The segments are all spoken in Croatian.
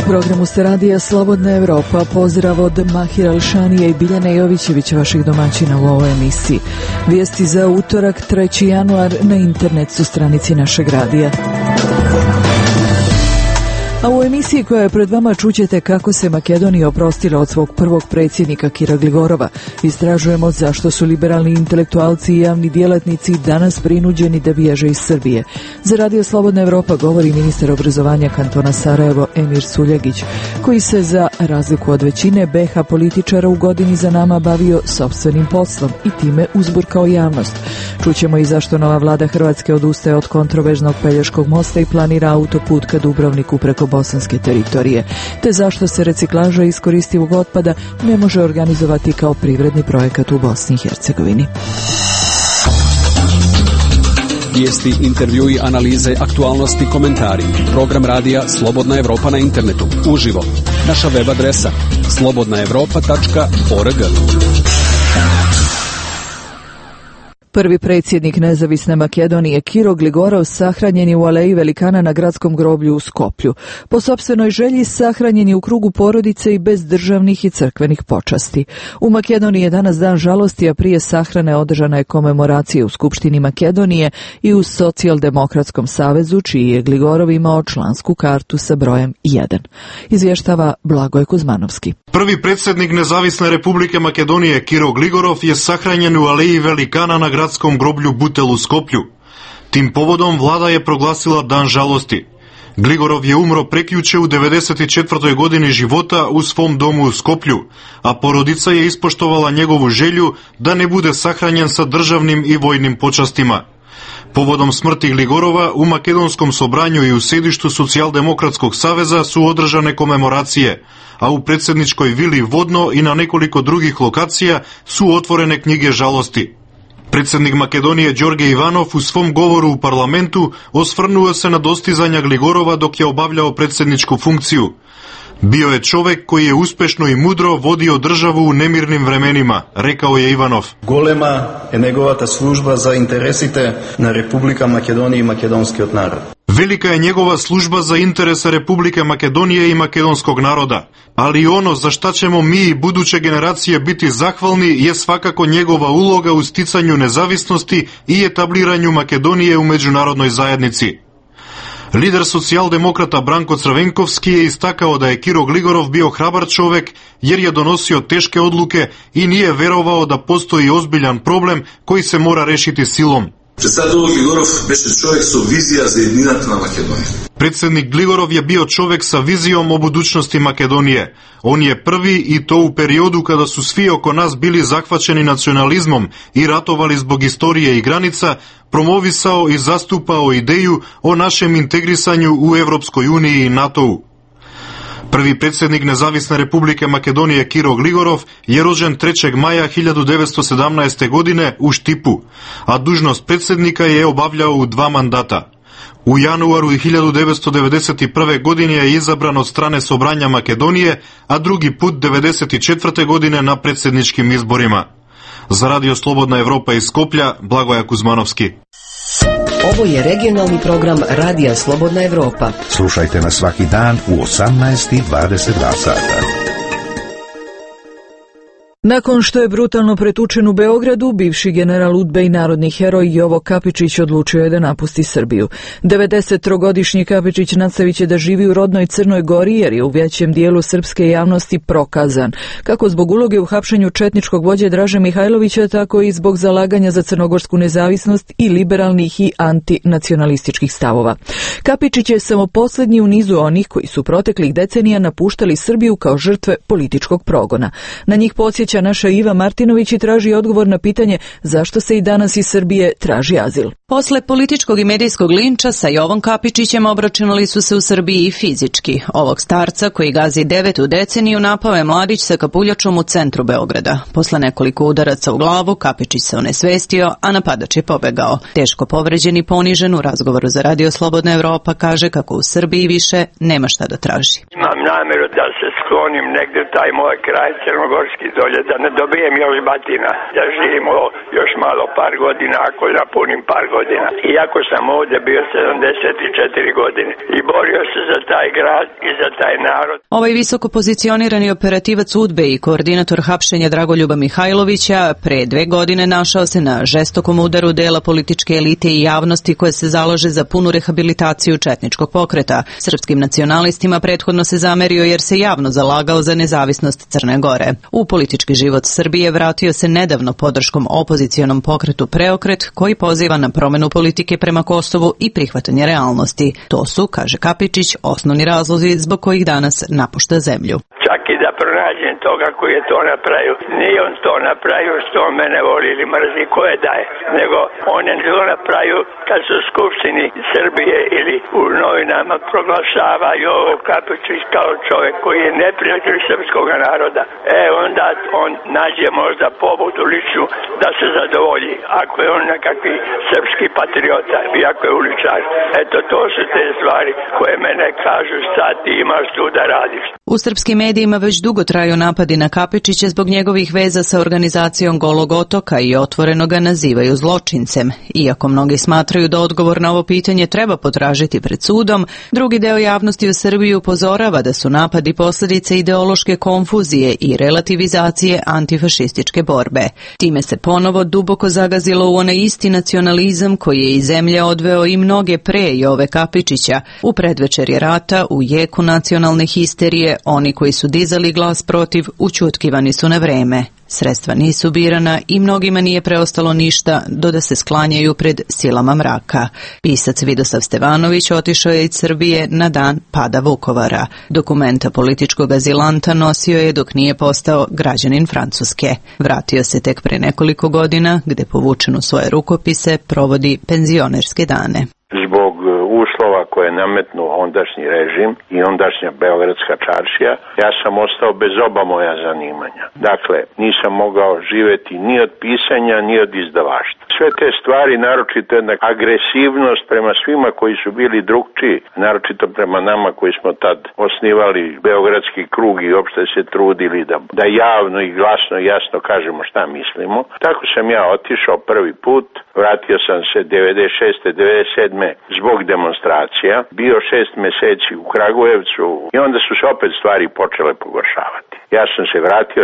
programu ste radija Slobodna Evropa. Pozdrav od Mahira Alšanije i Biljane Jovićevića, vaših domaćina u ovoj emisiji. Vijesti za utorak 3. januar na internet su stranici našeg radija. A u emisiji koja je pred vama čućete kako se Makedonija oprostila od svog prvog predsjednika Kira Gligorova. Istražujemo zašto su liberalni intelektualci i javni djelatnici danas prinuđeni da bježe iz Srbije. Za Radio Slobodna Evropa govori ministar obrazovanja kantona Sarajevo Emir Suljagić, koji se za razliku od većine BiH političara u godini za nama bavio sopstvenim poslom i time uzburkao javnost. Čućemo i zašto nova vlada Hrvatske odustaje od kontroverznog Pelješkog mosta i planira autoput ka Dubrovniku preko bosanske teritorije, te zašto se reciklaža iskoristivog otpada ne može organizovati kao privredni projekat u Bosni i Hercegovini. Vijesti, intervjui, analize, aktualnosti, komentari. Program radija Slobodna Evropa na internetu. Uživo. Naša web adresa slobodnaevropa.org. Prvi predsjednik nezavisne Makedonije Kiro Gligorov sahranjen je u aleji velikana na gradskom groblju u Skoplju. Po sopstvenoj želji sahranjen je u krugu porodice i bez državnih i crkvenih počasti. U Makedoniji je danas dan žalosti, a prije sahrane održana je komemoracija u Skupštini Makedonije i u Socijaldemokratskom savezu, čiji je Gligorov imao člansku kartu sa brojem 1. Izvještava Blagoje Kuzmanovski. Prvi predsjednik Nezavisne Republike Makedonije Kiro Gligorov je sahranjen u aleji velikana na gradskom groblju Butel u Skoplju. Tim povodom vlada je proglasila dan žalosti. Gligorov je umro prekjuče u 94. godini života u svom domu u Skoplju, a porodica je ispoštovala njegovu želju da ne bude sahranjen sa državnim i vojnim počastima. Povodom smrti Gligorova u makedonskom sobranju i u sedištu Socijaldemokratskog saveza su održane komemoracije, a u predsjedničkoj vili Vodno i na nekoliko drugih lokacija su otvorene knjige žalosti. Predsjednik Makedonije Đorđe Ivanov u svom govoru u parlamentu osvrnuo se na dostizanja Gligorova dok je obavljao predsjedničku funkciju. Bio je čovjek koji je uspješno i mudro vodio državu u nemirnim vremenima, rekao je Ivanov. Голема е неговата служба за интересите на Република Македонија и македонскиот народ. Velika je njegova služba za interese Republike Makedonije i makedonskog naroda, ali ono za šta ćemo mi i buduće generacije biti zahvalni je svakako njegova uloga u sticanju nezavisnosti i etabliranju Makedonije u međunarodnoj zajednici. Lider socijaldemokrata Branko Crvenkovski je istakao da je Kiro Gligorov bio hrabar čovjek jer je donosio teške odluke i nije verovao da postoji ozbiljan problem koji se mora rešiti silom. Predsjednik Gligorov je bio čovjek sa vizijom o budućnosti Makedonije. On je prvi, i to u periodu kada su svi oko nas bili zahvaćeni nacionalizmom i ratovali zbog istorije i granica, promovisao i zastupao ideju o našem integrisanju u Evropskoj uniji i NATO-u. Prvi predsjednik Nezavisne Republike Makedonije Kiro Gligorov je rođen 3. maja 1917. godine u Štipu, a dužnost predsjednika je obavljao u 2 mandata. U januaru 1991. godine je izabran od strane Sobranja Makedonije, a drugi put 1994. godine na predsjedničkim izborima. Za Radio Slobodna Evropa iz Skoplja, Blagoje Kuzmanovski. Ovo je regionalni program Radija Slobodna Evropa. Slušajte nas svaki dan u 18:22 sata. Nakon što je brutalno pretučen u Beogradu, bivši general UDBE i narodni heroj Jovo Kapičić odlučio je da napusti Srbiju. 93-godišnji Kapičić nastavit će da živi u rodnoj Crnoj Gori jer je u većem dijelu srpske javnosti prokazan, kako zbog uloge u hapšenju četničkog vođe Draže Mihajlovića, tako i zbog zalaganja za crnogorsku nezavisnost i liberalnih i antinacionalističkih stavova. Kapičić je samo posljednji u nizu onih koji su proteklih decenija napuštali Srbiju kao žrtve političkog progona. Na njih podsjeća naša Iva Martinović i traži odgovor na pitanje zašto se i danas iz Srbije traži azil. Posle političkog i medijskog linča sa Jovom Kapičićem obračunali su se u Srbiji i fizički. Ovog starca koji gazi 9. deceniju napao je mladić sa kapuljačom u centru Beograda. Posle nekoliko udaraca u glavu Kapičić se onesvestio, a napadač je pobegao. Teško povređen i ponižen u razgovoru za Radio Slobodna Evropa kaže kako u Srbiji više nema šta da traži. Imam namjeru da se sklonim negdje taj moj kraj crnogorski dolje, da ne dobijem još batina, da živimo još malo par godina, ako napunim par godina. Iako sam ovdje bio 74 godine i borio se za taj grad i za taj narod. Ovaj visoko pozicionirani operativac UDBE i koordinator hapšenja Dragoljuba Mihajlovića pre 2 godine našao se na žestokom udaru dela političke elite i javnosti koje se zalaže za punu rehabilitaciju četničkog pokreta. Srpskim nacionalistima prethodno se zamerio jer se javno zalagao za nezavisnost Crne Gore. U politički život Srbije vratio se nedavno podrškom opozicionom pokretu Preokret, koji poziva na promenu politike prema Kosovu i prihvatanje realnosti. To su, kaže Kapičić, osnovni razlozi zbog kojih danas napušta zemlju. Čak i da pronađem toga koji je to napravio, nije on to napravio što on mene voli ili mrzi, ko je daje, nego on je to napravio kad su u Skupštini Srbije ili u novinama proglašavaju ovo Kapičić kao čovjek koji je neprijatelj srpskog naroda. Onda on nađe možda pobudu ličnu da se zadovolji, ako je on nekakvi srpski patriota i ako je uličar. Eto, to su te stvari koje mene kažu šta ti imaš tu da radiš. U srpskim medijima već dugo traju napadi na Kapičića zbog njegovih veza sa organizacijom Golog otoka i otvoreno ga nazivaju zločincem. Iako mnogi smatraju da odgovor na ovo pitanje treba potražiti pred sudom, drugi deo javnosti u Srbiji upozorava da su napadi posljedice ideološke konfuzije i relativizacije antifašističke borbe. Time se ponovo duboko zagazilo u onaj isti nacionalizam koji je iz zemlje odveo i mnoge pre Jove Kapičića. U predvečerje rata, u jeku nacionalne histerije, oni koji su dizali glas protiv ućutkivani su na vreme. Sredstva nisu birana i mnogima nije preostalo ništa do da se sklanjaju pred silama mraka. Pisac Vidosav Stevanović otišao je iz Srbije na dan pada Vukovara. Dokumenta političkog azilanta nosio je dok nije postao građanin Francuske. Vratio se tek pre nekoliko godina, gde povučen u svoje rukopise provodi penzionerske dane. Zbog uslova koje je nametnuo ondašnji režim i ondašnja Beogradska čaršija, ja sam ostao bez oba moja zanimanja. Dakle, nisam mogao živjeti ni od pisanja, ni od izdavaštva. Sve te stvari, naročito jedna agresivnost prema svima koji su bili drugčiji, naročito prema nama koji smo tad osnivali Beogradski krug i uopšte se trudili da javno i glasno i jasno kažemo šta mislimo. Tako sam ja otišao prvi put, vratio sam se 96. 97. zbog demonstracija, bio 6 mjeseci u Kragujevcu i onda su se opet stvari počele pogoršavati. Ja sam se vratio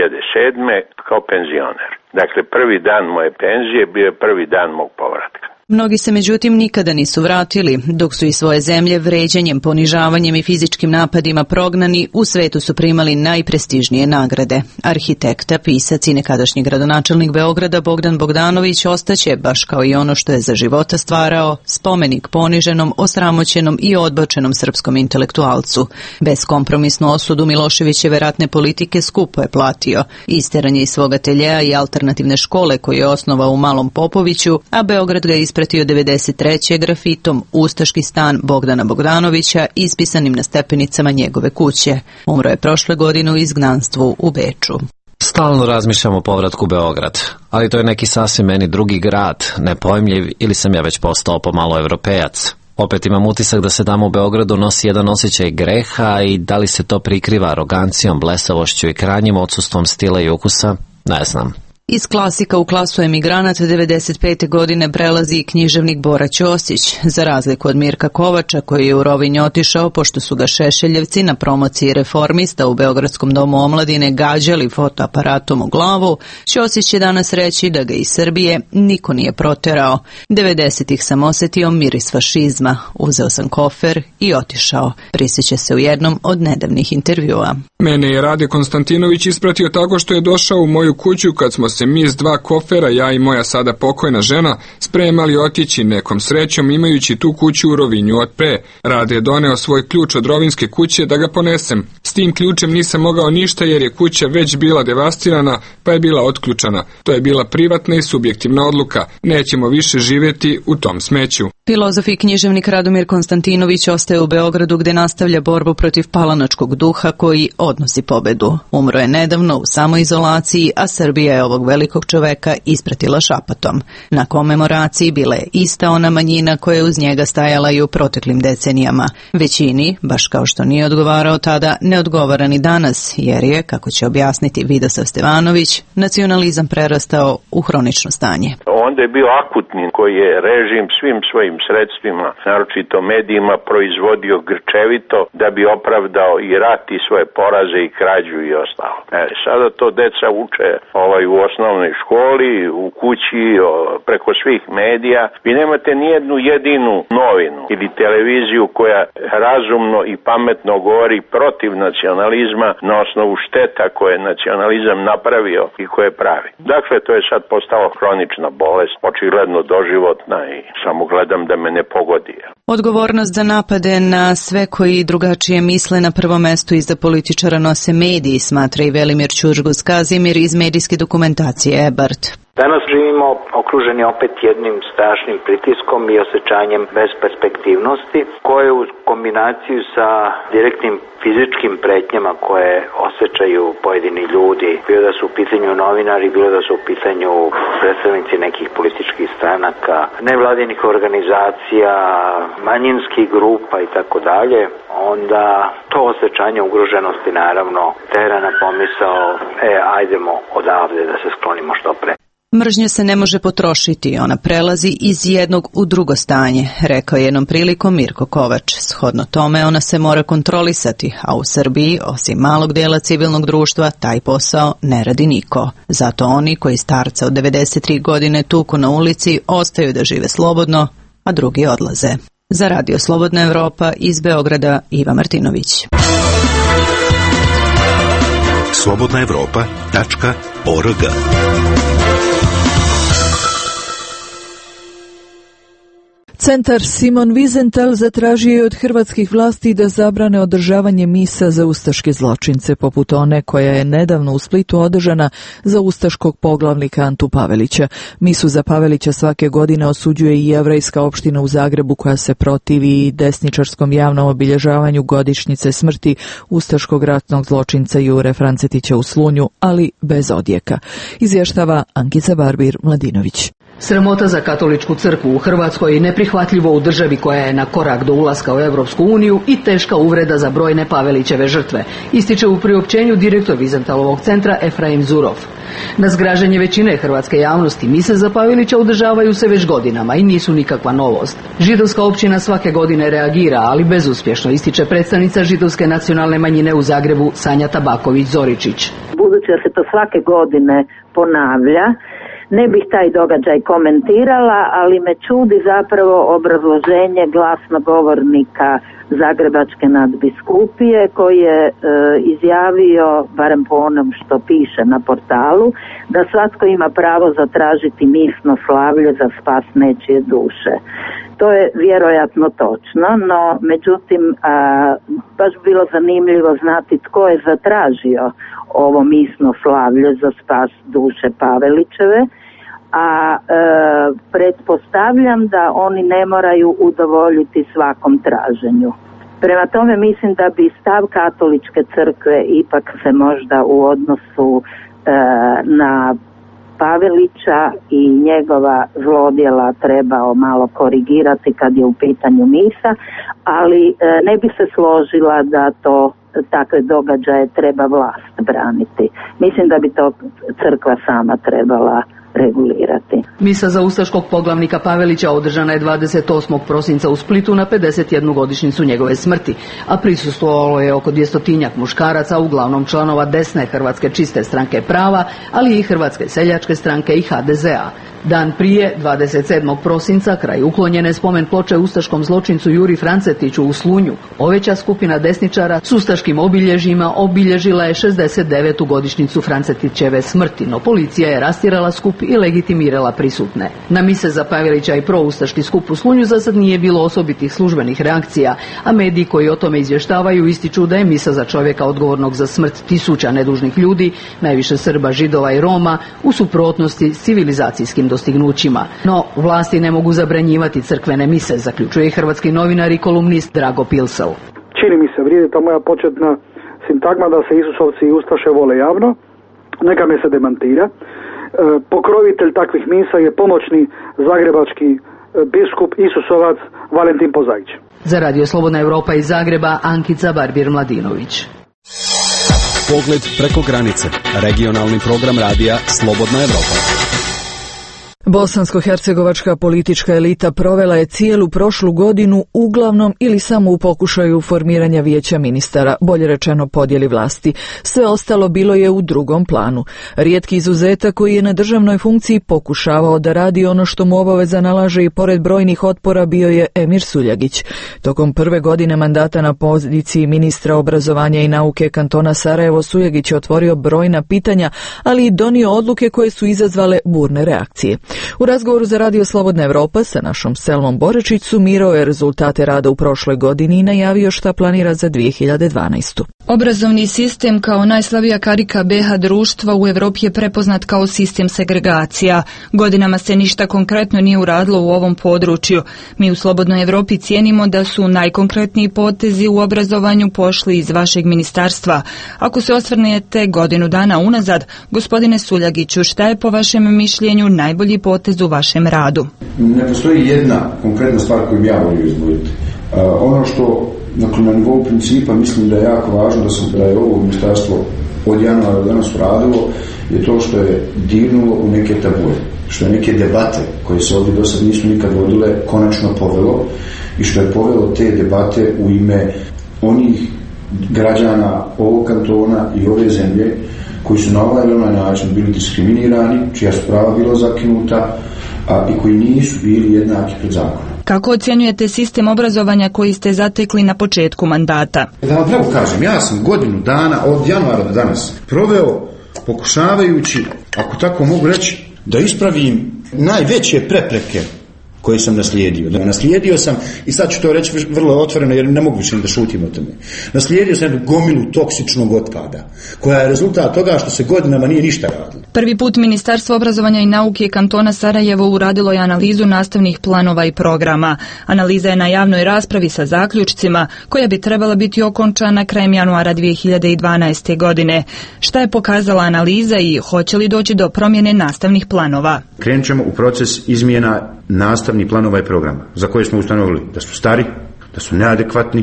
2007. kao penzioner. Dakle, prvi dan moje penzije bio je prvi dan mog povratka. Mnogi se međutim nikada nisu vratili, dok su iz svoje zemlje vređanjem, ponižavanjem i fizičkim napadima prognani, u svetu su primali najprestižnije nagrade. Arhitekta, pisac i nekadašnji gradonačelnik Beograda Bogdan Bogdanović ostaće, baš kao i ono što je za života stvarao, spomenik poniženom, osramoćenom i odbačenom srpskom intelektualcu. Beskompromisnu osudu Miloševićeve ratne politike skupo je platio. Isteranje iz svog ateljeja i alternativne škole koju je osnovao u Malom Popoviću, a Beograd ga ispratio 93. grafitom Ustaški stan Bogdana Bogdanovića ispisanim na stepenicama njegove kuće. Umro je prošle godine u izgnanstvu u Beču. Stalno razmišljam o povratku u Beograd, ali to je neki sasvim meni drugi grad, nepojmljiv, ili sam ja već postao pomalo evropejac. Opet imam utisak da se tamo u Beogradu nosi jedan osjećaj greha i da li se to prikriva arogancijom, blesavošću i krajnjim odsustvom stila i ukusa, ne znam. Iz klasika u klasu emigranata 95. godine prelazi i književnik Bora Ćosić. Za razliku od Mirka Kovača, koji je u Rovinj otišao pošto su ga Šešeljevci na promociji Reformista u Beogradskom domu omladine gađali fotoaparatom u glavu, Ćosić će danas reći da ga iz Srbije niko nije proterao. 90-ih sam osetio miris fašizma. Uzeo sam kofer i otišao. Prisjeća se u jednom od nedavnih intervjua. Mene je Rade Konstantinović ispratio tako što je došao u moju kuću kad smo se mi s 2 kofera, ja i moja sada pokojna žena, spremali otići nekom srećom imajući tu kuću u Rovinju od pre. Rade je doneo svoj ključ od rovinjske kuće da ga ponesem. S tim ključem nisam mogao ništa jer je kuća već bila devastirana pa je bila otključana. To je bila privatna i subjektivna odluka. Nećemo više živjeti u tom smeću. Filozof i književnik Radomir Konstantinović ostaje u Beogradu gde nastavlja borbu protiv palanačkog duha koji odnosi pobedu. Umro je nedavno u samoizolaciji, a Srbija je ovog velikog čoveka ispratila šapatom. Na komemoraciji bila je ista ona manjina koja je uz njega stajala i u proteklim decenijama. Većini, baš kao što nije odgovarao tada, ne odgovara ni danas, jer je, kako će objasniti Vidosav Stevanović, nacionalizam prerastao u hronično stanje. Onda je bio akutni koji je režim svim svojim sredstvima, naročito medijima, proizvodio grčevito da bi opravdao i rat i svoje poraze i krađu i ostalo. Sada to deca uče u osnovnoj školi, u kući, preko svih medija. Vi nemate nijednu jedinu novinu ili televiziju koja razumno i pametno govori protiv nacionalizma na osnovu šteta koje je nacionalizam napravio i koje pravi. Dakle, to je sad postalo hronična bolest, očigledno doživotna i samo gledam da me ne pogodi. Odgovornost za napade na sve koji drugačije misle na prvom mestu iza političara nose mediji, smatra i Velimir Ćurgus-Kazimir iz medijske dokumentacije EBARD. Danas živimo okruženi opet jednim strašnim pritiskom i osjećanjem besperspektivnosti, koje u kombinaciju sa direktnim fizičkim pretnjama koje osjećaju pojedini ljudi, bilo da su u pitanju novinari, bilo da su u pitanju predstavnici nekih političkih stranaka, nevladinih organizacija, manjinskih grupa i tako dalje, onda to osjećanje ugroženosti naravno tera na pomisao, ajdemo odavde da se sklonimo što pre. Mržnja se ne može potrošiti, ona prelazi iz jednog u drugo stanje, rekao je jednom prilikom Mirko Kovač. Shodno tome ona se mora kontrolisati, a u Srbiji, osim malog dela civilnog društva, taj posao ne radi niko. Zato oni koji starca od 93 godine tuku na ulici ostaju da žive slobodno, a drugi odlaze. Za Radio Slobodna Evropa iz Beograda, Iva Martinović. slobodnaevropa.org. Centar Simon Wiesenthal zatražio je od hrvatskih vlasti da zabrane održavanje misa za ustaške zločince, poput one koja je nedavno u Splitu održana za ustaškog poglavnika Antu Pavelića. Misu za Pavelića svake godine osuđuje i jevrejska opština u Zagrebu koja se protivi desničarskom javnom obilježavanju godišnjice smrti ustaškog ratnog zločinca Jure Francetića u Slunju, ali bez odjeka. Izvještava Ankica Barbir-Mladinović. Sramota za katoličku crkvu u Hrvatskoj i neprihvatljivo u državi koja je na korak do ulaska u Europsku uniju i teška uvreda za brojne Pavelićeve žrtve, ističe u priopćenju direktor Wiesenthalovog centra Efraim Zurov. Na zgražanje većine hrvatske javnosti mise za Pavelića održavaju se već godinama i nisu nikakva novost. Židovska općina svake godine reagira, ali bezuspješno, ističe predstavnica židovske nacionalne manjine u Zagrebu Sanja Tabaković-Zoričić. Budući da se to svake godine ponavlja, ne bih taj događaj komentirala, ali me čudi zapravo obrazloženje glasnogovornika Zagrebačke nadbiskupije koji je izjavio, barem po onom što piše na portalu, da svatko ima pravo zatražiti misno slavlje za spas nečije duše. To je vjerojatno točno, no međutim baš bilo zanimljivo znati tko je zatražio ovo misno slavlje za spas duše Pavelićeve, a pretpostavljam da oni ne moraju udovoljiti svakom traženju. Prema tome mislim da bi stav katoličke crkve ipak se možda u odnosu na Pavelića i njegova zlodjela trebao malo korigirati kad je u pitanju misa, ali ne bi se složila da to takve događaje treba vlast braniti. Mislim da bi to crkva sama trebala regulirati. Misa za ustaškog poglavnika Pavelića održana je 28. prosinca u Splitu na 51. godišnjicu njegove smrti, a prisustvovalo je oko 200-tinjak muškaraca, uglavnom članova desne Hrvatske čiste stranke prava, ali i Hrvatske seljačke stranke i HDZ-a. Dan prije, 27. prosinca, kraj uklonjene spomen ploče ustaškom zločincu Juri Francetiću u Slunju, oveća skupina desničara s ustaškim obilježjima obilježila je 69. godišnjicu Francetićeve smrti, no policija je rastjerala skup i legitimirala prisutne. Na mise za Pavelića i proustaški skup u Slunju za sad nije bilo osobitih službenih reakcija, a mediji koji o tome izvještavaju ističu da je misa za čovjeka odgovornog za smrt tisuća nedužnih ljudi, najviše Srba, Židova i Roma, u suprotnosti s civilizacijskim dostignućima. No, vlasti ne mogu zabranjivati crkvene mise, zaključuje i hrvatski novinar i kolumnist Drago Pilsel. Čini mi se, vrijedi ta moja početna sintagma da se Isusovci i Ustaše vole javno, neka me se demantira. pokrovitelj takvih misa je pomoćni zagrebački biskup Isusovac Valentin Pozaić. Za Radio Slobodna Evropa iz Zagreba, Ankica Barbir-Mladinović. Pogled preko granice. Regionalni program radija Slobodna Evropa. Bosansko-hercegovačka politička elita provela je cijelu prošlu godinu uglavnom ili samo u pokušaju formiranja vijeća ministara, bolje rečeno podjeli vlasti. Sve ostalo bilo je u drugom planu. Rijetki izuzetak koji je na državnoj funkciji pokušavao da radi ono što mu obaveza nalaže i pored brojnih otpora bio je Emir Suljagić. Tokom prve godine mandata na poziciji ministra obrazovanja i nauke kantona Sarajevo, Suljagić je otvorio brojna pitanja, ali i donio odluke koje su izazvale burne reakcije. U razgovoru za Radio Slobodna Evropa sa našom Selmom Borečić sumirao je rezultate rada u prošloj godini i najavio šta planira za 2012. Obrazovni sistem kao najslavija karika BiH društva u Evropi je prepoznat kao sistem segregacija. Godinama se ništa konkretno nije uradilo u ovom području. Mi u Slobodnoj Evropi cijenimo da su najkonkretniji potezi u obrazovanju pošli iz vašeg ministarstva. Ako se osvrnete godinu dana unazad, gospodine Suljagiću, šta je po vašem mišljenju najbolji potez u vašem radu? Ne postoji jedna konkretna stvar koju bi ja volio izdvojiti. Ono što na nivou principa mislim da je jako važno da je ovo ministarstvo od januara do danas uradilo je to što je dirnulo u neke tabue, što je neke debate koje se ovdje do sad nisu nikad vodile konačno povelo i što je povelo te debate u ime onih građana ovog kantona i ove zemlje koji su na ovaj ili onaj način bili diskriminirani, čija su prava bila zakinuta i koji nisu bili jednaki pred zakonom. Kako ocjenjujete sistem obrazovanja koji ste zatekli na početku mandata? Da vam pravo kažem, ja sam godinu dana od januara do danas proveo pokušavajući, ako tako mogu reći, da ispravim najveće prepreke koje sam naslijedio. Naslijedio sam, i sad ću to reći vrlo otvoreno jer ne mogu više da šutim o tome, naslijedio sam jednu gomilu toksičnog otpada koja je rezultat toga što se godinama nije ništa radilo. Prvi put Ministarstvo obrazovanja i nauke kantona Sarajevo uradilo je analizu nastavnih planova i programa. Analiza je na javnoj raspravi sa zaključcima koja bi trebala biti okončana krajem januara 2012. godine. Šta je pokazala analiza i hoće li doći do promjene nastavnih planova? Krenut ćemo u proces izmjena nastavnih planova i programa za koje smo ustanovili da su stari, da su neadekvatni,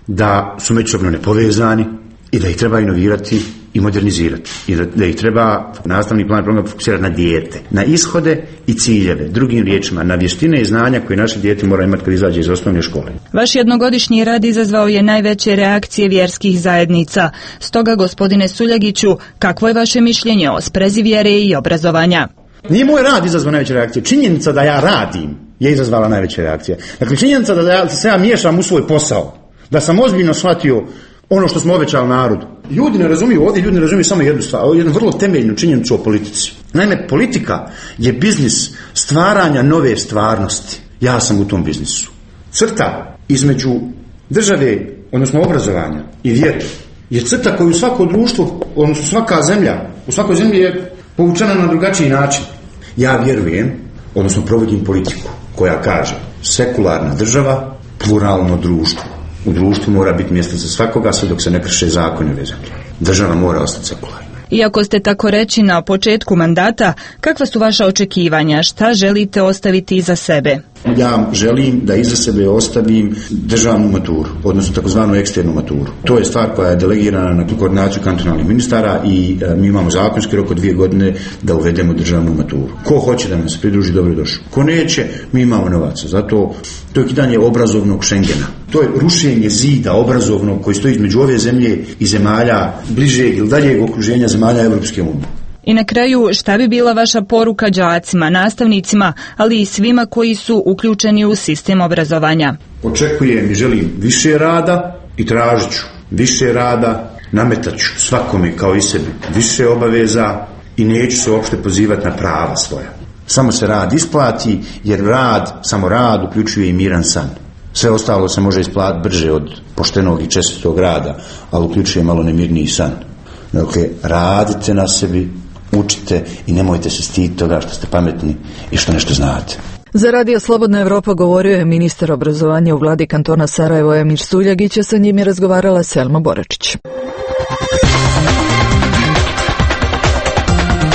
da su međusobno nepovezani i da ih treba inovirati i modernizirati. I da ih treba nastavni plan programa fokusirati na dijete, na ishode i ciljeve, drugim riječima, na vještine i znanja koje naše dijete mora imati kad izađe iz osnovne škole. Vaš jednogodišnji rad izazvao je najveće reakcije vjerskih zajednica. Stoga, gospodine Suljagiću, kakvo je vaše mišljenje o sprezi vjere i obrazovanja? Nije moj rad izazvao najveće reakcije. Činjenica da ja radim je izazvala najveće reakcije. Dakle, činjenica da se ja miješam u svoj posao, da sam ozbiljno shvatio ono što smo obećali narodu. Ljudi ne razumiju samo jednu stvar, jednu vrlo temeljnu činjenicu o politici. Naime, politika je biznis stvaranja nove stvarnosti. Ja sam u tom biznisu. Crta između države, odnosno obrazovanja i vjere, je crta koju svako društvo, odnosno svaka zemlja, u svakoj zemlji je povučena na drugačiji način. Ja vjerujem, odnosno provodim politiku koja kaže sekularna država, pluralno društvo. U društvu mora biti mjesto za svakoga sve dok se ne krše zakoni ove zemlje. Država mora ostati sekularna. Iako ste tako reći na početku mandata, kakva su vaša očekivanja? Šta želite ostaviti iza sebe? Ja želim da iza sebe ostavim državnu maturu, odnosno takozvanu eksternu maturu. To je stvar koja je delegirana na koordinaciju kantonalnih ministara i mi imamo zakonski rok od 2 godine da uvedemo državnu maturu. Ko hoće da nam se pridruži, dobro došao. Ko neće, mi imamo novaca. Zato to je kidanje obrazovnog Schengena. To je rušenje zida obrazovnog koji stoji između ove zemlje i zemalja bližeg ili daljeg okruženja zemalja Evropske unije. I na kraju, šta bi bila vaša poruka đacima, nastavnicima, ali i svima koji su uključeni u sistem obrazovanja? Očekujem i želim više rada i tražit ću više rada, nametat ću svakome kao i sebi više obaveza i neću se uopšte pozivati na prava svoja. Samo se rad isplati, jer samo rad uključuje i miran san. Sve ostalo se može isplatiti brže od poštenog i čestitog rada, ali uključuje malo nemirniji san. Dakle, radite na sebi, učite i nemojte se stiditi toga što ste pametni i što nešto znate. Za Radio Slobodna Evropa govorio je ministar obrazovanja u vladi kantona Sarajevo Emir Suljagić, a sa njim je razgovarala Selma Borečić.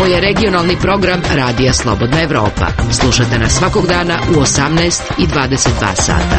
Ovo je regionalni program Radija Slobodna Evropa. Slušate nas svakog dana u 18 i 22 sata.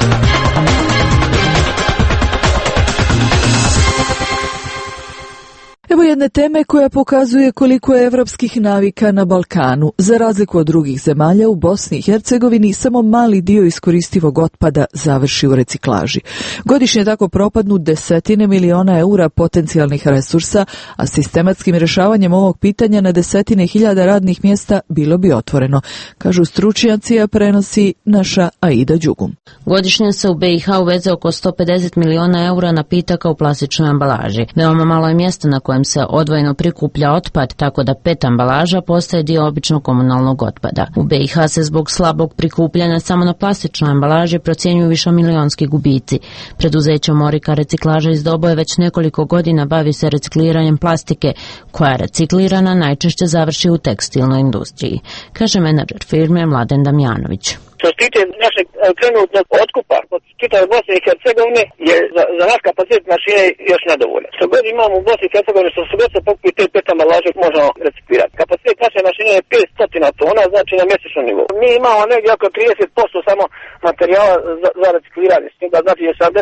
Evo jedne teme koja pokazuje koliko je evropskih navika na Balkanu. Za razliku od drugih zemalja, u Bosni i Hercegovini samo mali dio iskoristivog otpada završi u reciklaži. Godišnje tako propadnu desetine miliona eura potencijalnih resursa, a sistematskim rješavanjem ovog pitanja na desetine hiljada radnih mjesta bilo bi otvoreno, kažu stručnjaci, a prenosi naša Aida Đugum. Godišnje se u BiH uveze oko 150 miliona eura napitaka u plastičnoj ambalaži. Veoma malo je mjesta na kojem se odvojeno prikuplja otpad, tako da 5 ambalaža postaje dio običnog komunalnog otpada. U BiH se zbog slabog prikupljanja samo na plastičnoj ambalaži procjenjuju višemilionski gubici. Preduzeće Morika reciklaža iz Doboje već nekoliko godina bavi se recikliranjem plastike, koja je reciklirana najčešće završi u tekstilnoj industriji, kaže menadžer firme Mladen Damjanović. Što se tiče našeg trenutnog otkupa od čitave Bosne i Hercegovine je za naš kapacitet mašine još nedovoljan. Što god imamo u Bosni i Hercegovini, što se god se pokupi te 5 ambalaže možemo reciklirati. Kapacitet naše mašine je 500 tona, znači na mjesečnom nivou. Mi imamo negdje oko 30% samo materijala za recikliranje. Znači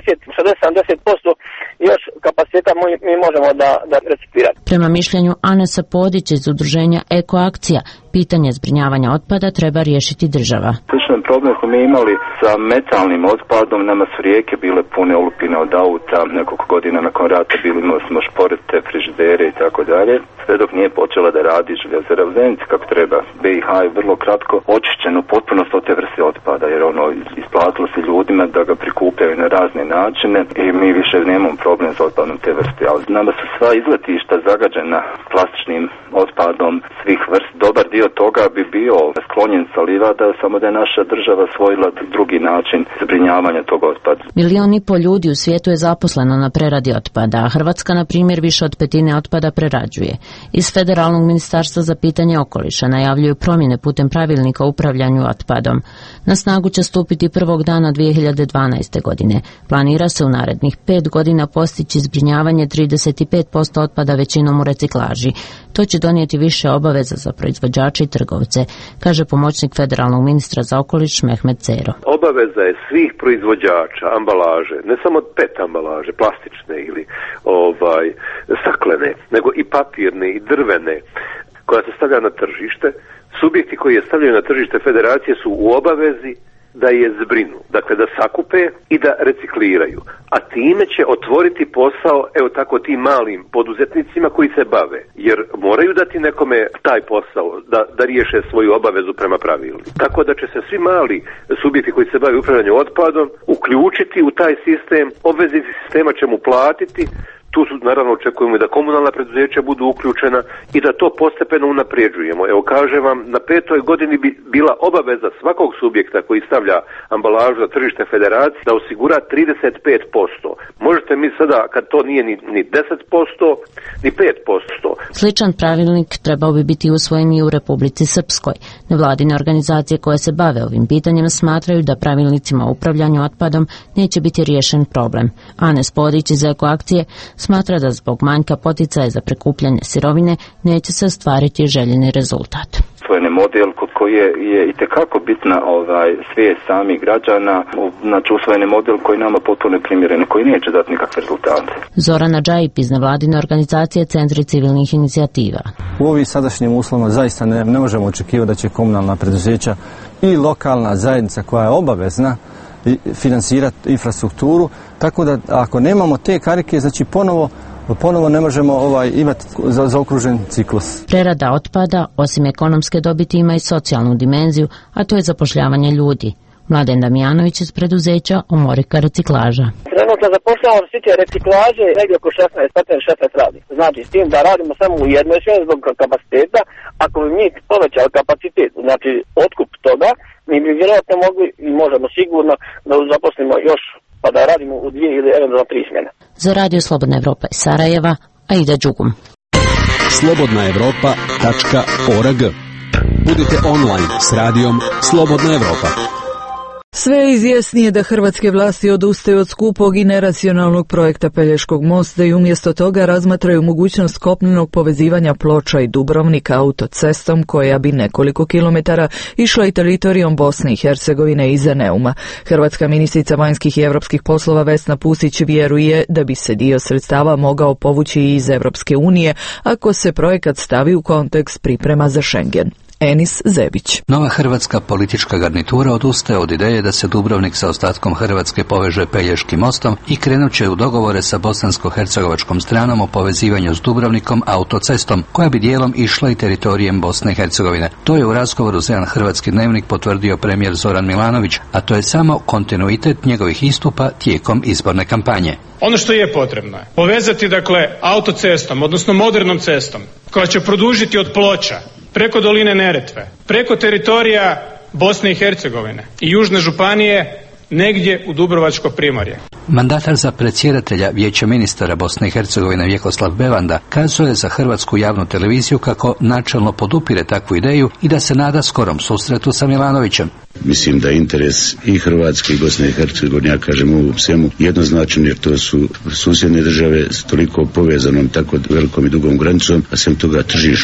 60-70% još kapaciteta mi možemo da reciklirati. Prema mišljenju Anesa Podić iz udruženja Ekoakcija, pitanje zbrinjavanja otpada treba riješiti država. Sličan problem smo mi imali sa metalnim otpadom, nama su rijeke bile pune olupine od auta, nekoliko godina nakon rata imali smo šporete, frižidere i tako dalje, sve dok nije počela da radi željezara u Zenici kako treba. BiH je vrlo kratko očišćeno potpunost od te vrste otpada, jer isplatilo se ljudima da ga prikupljaju na razne načine i mi više nemamo problem s otpadom te vrste, ali nama su sva izletišta zagađena plastičnim otpadom svih vrst. Dobar dio toga bi bio sklonjen sa livada, samo da je naša država osvojila drugi način zbrinjavanja tog otpada. 1,5 miliona ljudi u svijetu je zaposleno na preradi otpada, a Hrvatska, na primjer, više od petine otpada prerađuje. Iz Federalnog ministarstva za pitanje okoliša najavljuju promjene putem pravilnika o upravljanju otpadom. Na snagu će stupiti prvog dana 2012. godine. Planira se u narednih 5 godina postići zbrinjavanje 35% otpada većinom u reciklaži. To će donijeti više obaveza za proizvođače i trgovce, kaže pomoćnik federalnog ministra za okoliš Mehmet Cero. Obaveza je svih proizvođača ambalaže, ne samo PET ambalaže, plastične ili staklene, nego i papirne i drvene, koja se stavlja na tržište. Subjekti koji je stavljaju na tržište federacije su u obavezi da je zbrinu, dakle da sakupe i da recikliraju, a time će otvoriti posao, evo tako, tim malim poduzetnicima koji se bave, jer moraju dati nekome taj posao da riješe svoju obavezu prema pravilniku. Tako da će se svi mali subjekti koji se bave upravljanjem otpadom uključiti u taj sistem, obveznici sistema će mu platiti. Tu su, naravno, očekujemo da komunalna preduzeća budu uključena i da to postepeno unapređujemo. Evo, kažem vam, na 5. godini bi bila obaveza svakog subjekta koji stavlja ambalažu za tržište federacije da osigura 35%. Možete mi sada, kad to nije ni 10%, ni 5%. Sličan pravilnik trebao bi biti usvojen i u Republici Srpskoj. Nevladine organizacije koje se bave ovim pitanjem smatraju da pravilnicima o upravljanju otpadom neće biti riješen problem. Anes Podić iz Ekoakcije smatra da zbog manjka poticaja za prikupljanje sirovine neće se ostvariti željeni rezultat. Usvojeni model kod koji je itekako bitna svijest samih građana, znači usvojeni model koji nama potpuno primjeren, koji neće dati nikakve rezultate. Zorana Džajip iz nevladine organizacije Centri civilnih inicijativa. U ovim sadašnjim uslovima zaista ne možemo očekivati da će komunalna preduzeća i lokalna zajednica koja je obavezna financirati infrastrukturu, tako da ako nemamo te karike, znači ponovo ne možemo imati zaokružen ciklus. Prerada otpada, osim ekonomske dobiti, ima i socijalnu dimenziju, a to je zapošljavanje ljudi. Mladen Damjanović iz preduzeća Omorika reciklaža. Trenutno zapošljavamo što se tiče reciklaže negdje oko 16 radi. Znači s tim da radimo samo u jednoj smjeni zbog kapaciteta. Ako bi mi povećali kapacitet, znači otkup toga, mi bi vjerojatno mogli i možemo sigurno da zaposlimo još pa da radimo u 2 ili eventualno 3 smjene. Za Radio Slobodna Evropa iz Sarajeva, Aida Đugum. slobodnaevropa.org. Budite online s radijom Slobodna Evropa. Sve je izvjesnije da hrvatske vlasti odustaju od skupog i neracionalnog projekta Pelješkog mosta i umjesto toga razmatraju mogućnost kopnenog povezivanja Ploča i Dubrovnika autocestom koja bi nekoliko kilometara išla i teritorijom Bosne i Hercegovine iza Neuma. Hrvatska ministrica vanjskih i europskih poslova Vesna Pusić vjeruje da bi se dio sredstava mogao povući iz Europske unije ako se projekat stavi u kontekst priprema za Schengen. Enis Zebić. Nova hrvatska politička garnitura odustaje od ideje da se Dubrovnik sa ostatkom Hrvatske poveže Pelješkim mostom i krenut će u dogovore sa bosansko-hercegovačkom stranom o povezivanju s Dubrovnikom autocestom, koja bi dijelom išla i teritorijem Bosne i Hercegovine. To je u razgovoru za jedan hrvatski dnevnik potvrdio premijer Zoran Milanović, a to je samo kontinuitet njegovih istupa tijekom izborne kampanje. Ono što je potrebno je povezati autocestom, odnosno modernom cestom, koja će produžiti od Ploča preko doline Neretve, preko teritorija Bosne i Hercegovine i južne županije negdje u Dubrovačko primorje. Mandatar za predsjedatelja Vijeća ministara Bosne i Hercegovine Vjekoslav Bevanda kazuje za hrvatsku javnu televiziju kako načelno podupire takvu ideju i da se nada skorom susretu sa Milanovićem. Mislim da je interes i Hrvatske i Bosne i Hercegovine, ja kažem u svemu jednoznačan, jer to su susjedne države s toliko povezanom, tako velikom i dugom granicom, a sem toga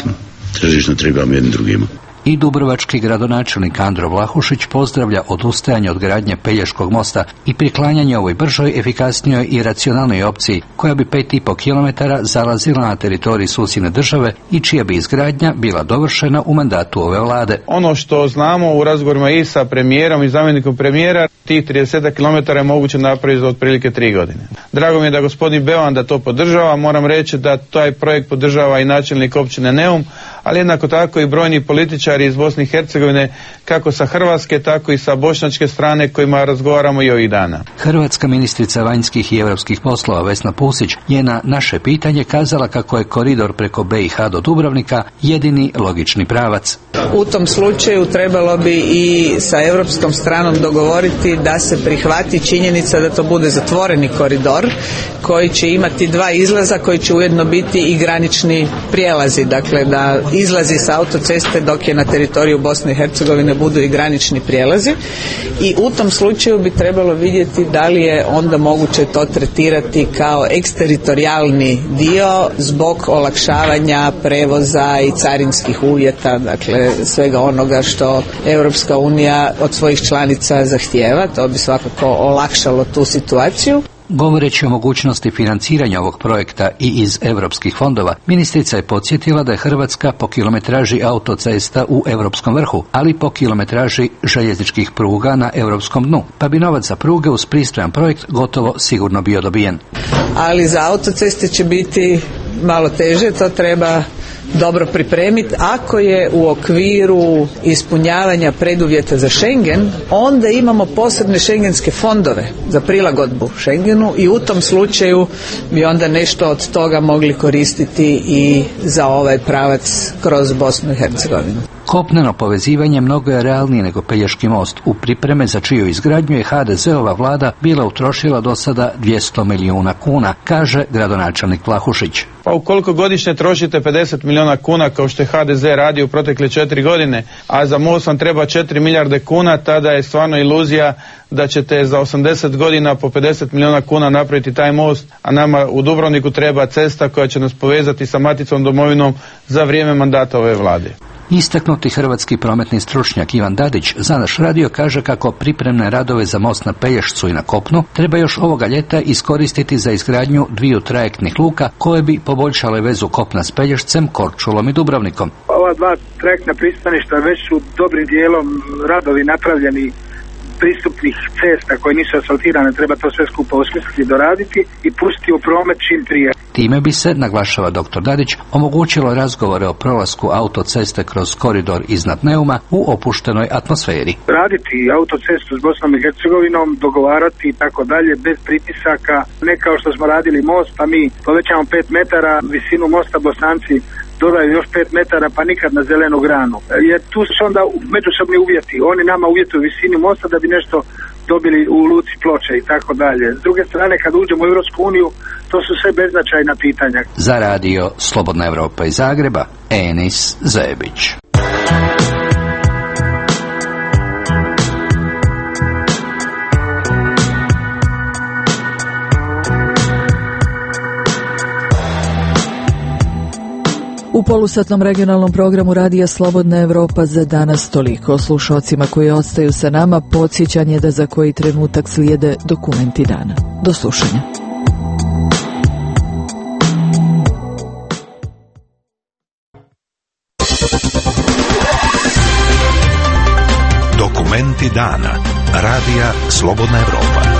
tržišno trebamo jednim drugima. I dubrovački gradonačelnik Andro Vlahušić pozdravlja odustajanje od gradnje Pelješkog mosta i priklanjanje ovoj bržoj, efikasnijoj i racionalnoj opciji koja bi 5,5 km zalazila na teritoriji susjedne države i čija bi izgradnja bila dovršena u mandatu ove vlade. Ono što znamo u razgovorima i sa premijerom i zamjenikom premijera, tih 30 km je moguće napraviti za otprilike 3 godine. Drago mi je da gospodin Bevanda to podržava, moram reći da taj projekt podržava i načelnik općine Neum, ali jednako tako i brojni političari iz Bosne i Hercegovine, kako sa hrvatske, tako i sa bošnjačke strane, kojima razgovaramo i ovih dana. Hrvatska ministrica vanjskih i europskih poslova Vesna Pusić je na naše pitanje kazala kako je koridor preko BiH do Dubrovnika jedini logični pravac. U tom slučaju trebalo bi i sa europskom stranom dogovoriti da se prihvati činjenica da to bude zatvoreni koridor koji će imati 2 izlaza koji će ujedno biti i granični prijelazi, dakle da izlazi sa autoceste dok je na teritoriju Bosne i Hercegovine budu i granični prijelazi, i u tom slučaju bi trebalo vidjeti da li je onda moguće to tretirati kao eksteritorijalni dio zbog olakšavanja prevoza i carinskih uvjeta, dakle svega onoga što Europska unija od svojih članica zahtijeva. To bi svakako olakšalo tu situaciju. Govoreći o mogućnosti financiranja ovog projekta i iz europskih fondova, ministrica je podsjetila da je Hrvatska po kilometraži autocesta u europskom vrhu, ali po kilometraži željezničkih pruga na europskom dnu, pa bi novac za pruge uz pristojan projekt gotovo sigurno bio dobijen. Ali za autoceste će biti malo teže, to treba dobro pripremiti. Ako je u okviru ispunjavanja preduvjeta za Schengen, onda imamo posebne šengenske fondove za prilagodbu Schengenu i u tom slučaju bi onda nešto od toga mogli koristiti i za ovaj pravac kroz Bosnu i Hercegovinu. Kopneno povezivanje mnogo je realnije nego Pelješki most. U pripreme za čiju izgradnju je HDZ-ova vlada bila utrošila do sada 200 milijuna kuna, kaže gradonačelnik Vlahušić. Pa ukoliko godišnje trošite 50 milijuna kuna kao što je HDZ radio u protekle 4 godine, a za most vam treba 4 milijarde kuna, tada je stvarno iluzija da ćete za 80 godina po 50 milijuna kuna napraviti taj most, a nama u Dubrovniku treba cesta koja će nas povezati sa maticom domovinom za vrijeme mandata ove vlade. Istaknuti hrvatski prometni stručnjak Ivan Dadić za naš radio kaže kako pripremne radove za most na Pelješcu i na kopnu treba još ovoga ljeta iskoristiti za izgradnju 2 trajektnih luka koje bi poboljšale vezu kopna s Pelješcem, Korčulom i Dubrovnikom. Ova 2 trajektna pristaništa već su dobrim dijelom radovi napravljeni pristupnih cesta koje nisu asfaltirane, treba to sve skupo osmisliti, doraditi i pustiti u promet čim prije. Time bi se, naglašava dr. Dadić, omogućilo razgovore o prolasku autoceste kroz koridor iznad Neuma u opuštenoj atmosferi. Raditi autocestu s Bosnom i Hercegovinom, dogovarati i tako dalje, bez pritisaka, ne kao što smo radili most, pa mi povećamo 5 metara, visinu mosta Bosanci dodaju još 5 metara, pa nikad na zelenu granu. Jer tu su onda međusobni uvjeti. Oni nama uvjetuju visinu mosta da bi nešto dobili u luci Ploče i tako dalje. S druge strane, kad uđemo u Europsku uniju, to su sve beznačajna pitanja. Za radio Slobodna Evropa iz Zagreba, Enis Zebić. U polusatnom regionalnom programu Radija Slobodna Evropa za danas toliko. Slušalcima koji ostaju sa nama podsjećanje da za koji trenutak slijede dokumenti dana. Do slušanja. Dokumenti dana. Radija Slobodna Evropa.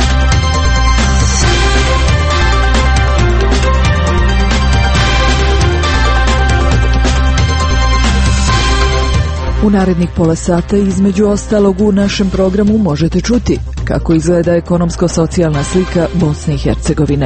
U narednih pola sata između ostalog u našem programu možete čuti kako izgleda ekonomsko-socijalna slika Bosne i Hercegovine.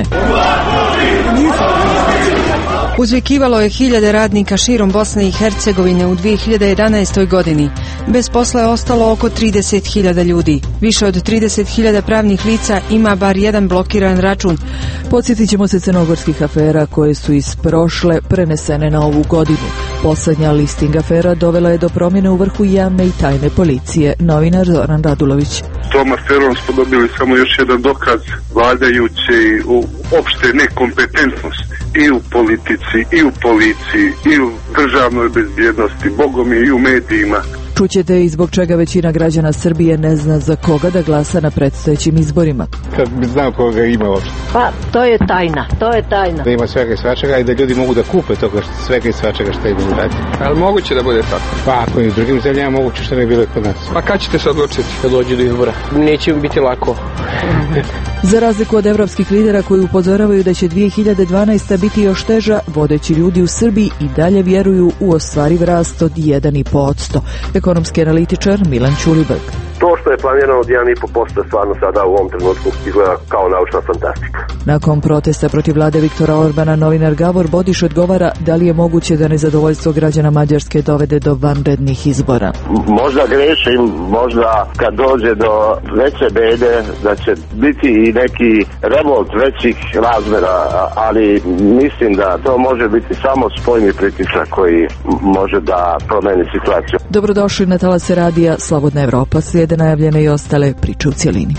Uzvikivalo je hiljade radnika širom Bosne i Hercegovine u 2011. godini. Bez posla je ostalo oko 30.000 ljudi. Više od 30.000 pravnih lica ima bar jedan blokiran račun. Podsjetit ćemo se crnogorskih afera koje su iz prošle prenesene na ovu godinu. Poslednja listing afera dovela je do promjene u vrhu javne i tajne policije. Novinar Zoran Radulović. Tom aferom smo dobili samo još jedan dokaz vladajuće i opšte nekompetentnosti i u politici, i u policiji, i u državnoj bezbjednosti, bogom i u medijima. Čućete i zbog čega većina građana Srbije ne zna za koga da glasa na predstojećim izborima. Kad bi znao koga ima uopšte. Pa, to je tajna. Da ima svega i svačega i da ljudi mogu da kupe toga svega i svačega što im uradi. Ali moguće da bude tako? Pa, ako je u drugim zemljama moguće što ne bilo kod nas. Pa kad ćete se odlučiti kad dođe do izbora? Neće im biti lako. Za razliku od evropskih lidera koji upozoravaju da će 2012. biti još teža, vodeći ljudi u Srbiji i dalje vjeruju u ostvariv rast od 1,5%. Ekonomski analitičar Milan Ćuliberg. To što je planirano od 1,5% stvarno sada u ovom trenutku izgleda kao naučna fantastika. Nakon protesta protiv vlade Viktora Orbana, novinar Gavor Bodiš odgovara da li je moguće da nezadovoljstvo građana Mađarske dovede do vanrednih izbora. Možda grešim, možda kad dođe do veće bede da će biti i neki revolt većih razmjera, ali mislim da to može biti samo spoljni pritisak koji može da promeni situaciju. Dobrodošli na talase Radija Slobodna Evropa. Slijede najavljene i ostale priče u cjelini.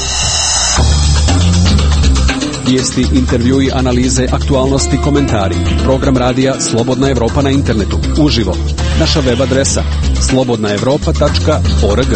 Vijesti, intervjui, analize, aktualnosti, komentari. Program Radija Slobodna Evropa na internetu. Uživo. Naša web adresa slobodnaevropa.org.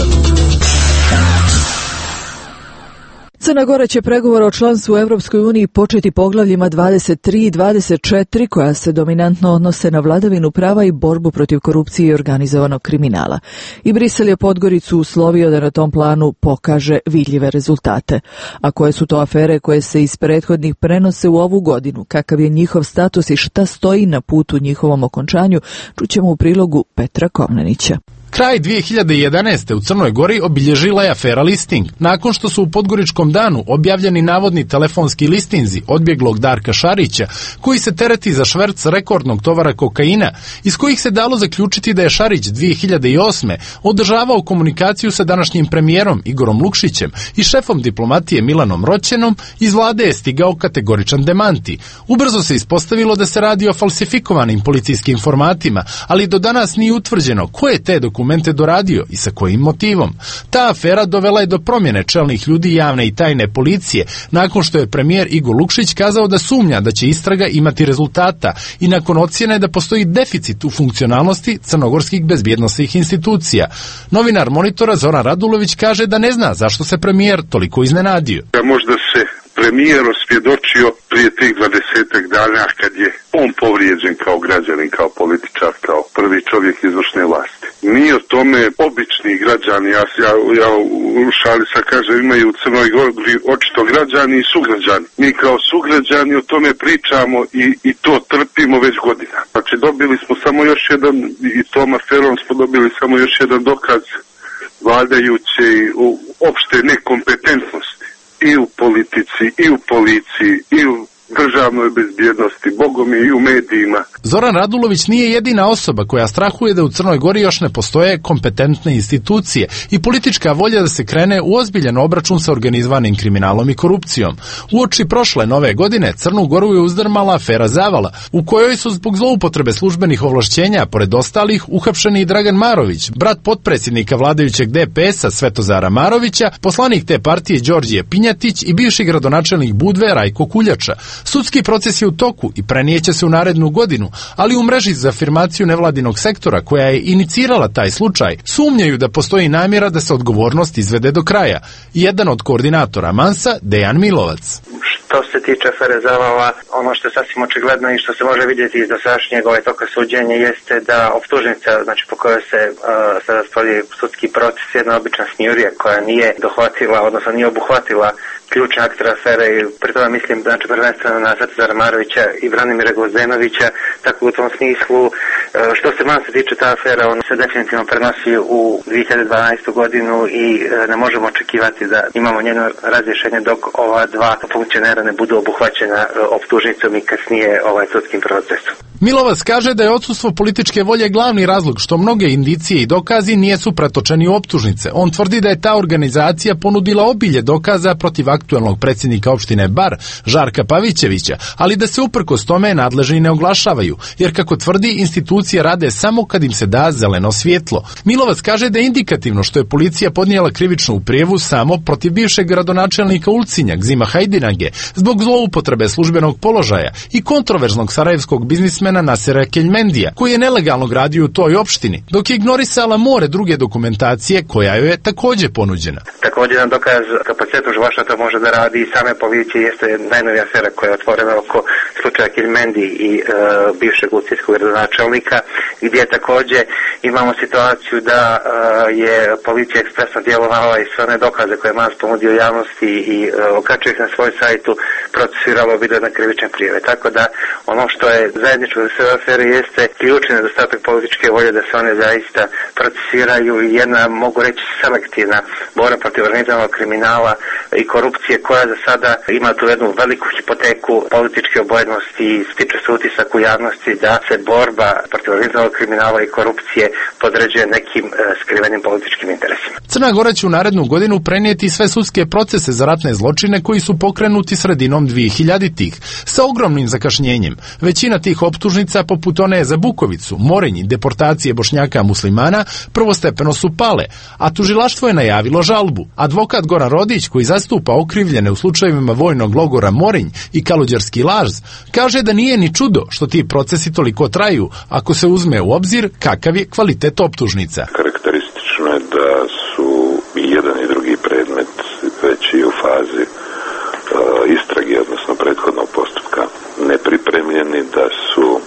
Crna Gora će pregovor o članstvu u Europskoj uniji početi poglavljima 23 i 24 koja se dominantno odnose na vladavinu prava i borbu protiv korupcije i organizovanog kriminala. I Brisel je Podgoricu uslovio da na tom planu pokaže vidljive rezultate. A koje su to afere koje se iz prethodnih prenose u ovu godinu, kakav je njihov status i šta stoji na putu njihovom okončanju, čućemo u prilogu Petra Komnenića. Kraj 2011. u Crnoj Gori obilježila je afera Listing. Nakon što su u Podgoričkom danu objavljeni navodni telefonski listinzi odbjeglog Darka Šarića, koji se tereti za šverc rekordnog tovara kokaina, iz kojih se dalo zaključiti da je Šarić 2008. održavao komunikaciju sa današnjim premijerom Igorom Lukšićem i šefom diplomatije Milanom Roćenom, iz vlade je stigao kategoričan demanti. Ubrzo se ispostavilo da se radi o falsifikovanim policijskim formatima, ali do danas nije utvrđeno ko je te dokumente doradio i sa kojim motivom. Ta afera dovela je do promjene čelnih ljudi javne i tajne policije nakon što je premijer Igor Lukšić kazao da sumnja da će istraga imati rezultata i nakon ocjene da postoji deficit u funkcionalnosti crnogorskih bezbjednosnih institucija. Novinar Monitora Zoran Radulović kaže da ne zna zašto se premijer toliko iznenadio. Možda se premijer osvjedočio prije tih 20 dana kad je on povrijeđen kao građanin, kao političar, kao prvi čovjek izvršne vlasti. Mi o tome obični građani, ja u šali sa kažem, imaju u Crnoj Gori očito građani i sugrađani. Mi kao sugrađani o tome pričamo i to trpimo već godina. Znači dobili smo samo još jedan, i tom aferom smo dobili samo još jedan dokaz vladajuće i opšte nekompetentnosti. I u politici, i u policiji, i u državnoj bezbjednosti, bogom i u medijima. Zoran Radulović nije jedina osoba koja strahuje da u Crnoj Gori još ne postoje kompetentne institucije i politička volja da se krene u ozbiljan obračun sa organizovanim kriminalom i korupcijom. Uoči prošle nove godine Crnu Goru je uzdrmala afera Zavala, u kojoj su zbog zloupotrebe službenih ovlašćenja, pored ostalih, uhapšeni i Dragan Marović, brat potpredsjednika vladajućeg DPS-a Svetozara Marovića, poslanik te partije Đorđije Pinjatić i bivši gradonačelnik Budve Rajko Kuljača. Sudski proces je u toku i prenijeće se u narednu godinu, ali u mreži za afirmaciju nevladinog sektora koja je inicirala taj slučaj sumnjaju da postoji namjera da se odgovornost izvede do kraja. Jedan od koordinatora Mansa, Dejan Milovac. Što se tiče afere Zavava, ono što je sasvim očigledno i što se može vidjeti iz dosadašnjeg toka suđenja jeste da optužnica, znači po kojoj se sada sprovodi sudski proces, jedna obična smijurija koja nije dohvatila, odnosno nije obuhvatila ključne aktere afere i pri tome mislim znači prvenstveno na Svetozara Marovića i Branimira Gvozdenovića, tako u tom smislu što se Mansa tiče ta afera, on se definitivno prenosi u 2012. godinu i ne možemo očekivati da imamo njeno razrješenje dok ova dva funkcionera ne budu obuhvaćena optužnicom i kasnije sudskim procesom. Milovac kaže da je odsustvo političke volje glavni razlog što mnoge indicije i dokazi nisu pretočeni u optužnice. On tvrdi da je ta organizacija ponudila obilje dokaza protiv aktuelnog predsjednika opštine Bar, Žarka Pavićevića, ali da se uprkos tome nadležni ne oglašavaju, jer kako tvrdi, institucije rade samo kad im se da zeleno svjetlo. Milovac kaže da je indikativno što je policija podnijela krivičnu prijavu samo protiv bivšeg gradonačelnika Ulcinja, Gzima Hajdinage, zbog zloupotrebe službenog položaja i kontroverznog sarajevskog biznismena Nasera Keljmendija, koji je nelegalno gradio u toj opštini, dok je ignorisala more druge dokumentacije koja joj je također ponuđena. Također nam dokaz kapacitetu što to može da radi i same policije jeste najnovija afera koja je otvorena oko slučaja Keljmendi i bivšeg ulcinskog gradonačelnika, gdje također imamo situaciju da je policija ekspresno djelovala i sve one dokaze koje je Mans ponudio javnosti i okačio ih na svoj sajtu, procesiralo video na krivične prijave. Tako da ono što je zajedničko za sve afere jeste ključni nedostatak političke volje da se one zaista procesiraju i jedna, mogu reći, selektivna borba protiv organizovanog kriminala i korupcije koja za sada ima tu jednu veliku hipoteku političke obojenosti i stiče se utisak u javnosti da se borba protiv organizovanog kriminala i korupcije podređuje nekim skrivenim političkim interesima. Crna Gora će u narednu godinu prenijeti sve sudske procese za ratne zločine koji su pokrenuti sredinom 2000-ih sa ogromnim zakašnjenjem. Većina tih optužnica, poput one za Bukovicu, Morinj, deportacije Bošnjaka muslimana, prvostepeno su pale, a tužilaštvo je najavilo žalbu. Advokat Goran Rodić, koji zastupa okrivljene u slučajevima vojnog logora Morinj i Kaluđerski Laz, kaže da nije ni čudo što ti procesi toliko traju, ako se uzme u obzir kakav je kvalitet optužnica. Karakteristično je da su i jedan i drugi predmet već i u fazi istrage, odnosno prethodnog postupka, nepripremljeni, da su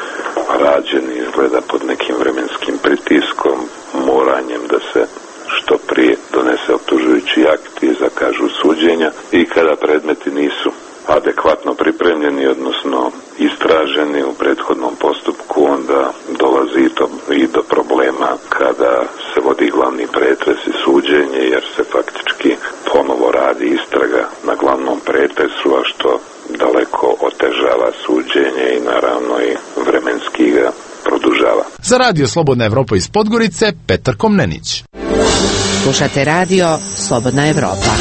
rađeni izgleda pod nekim vremenskim pritiskom, moranjem da se što prije donese optužujući akt i zakažu suđenja, i kada predmeti nisu adekvatno pripremljeni, odnosno istraženi u prethodnom postupku, onda dolazi i do problema kada se vodi glavni pretres i suđenje, jer se faktički ponovo radi istraga na glavnom pretresu, a što daleko otežava suđenje i naravno i vremenski ga produžava. Za Radio Slobodna Evropa iz Podgorice, Petar Komnenić. Slušate Radio Slobodna Evropa.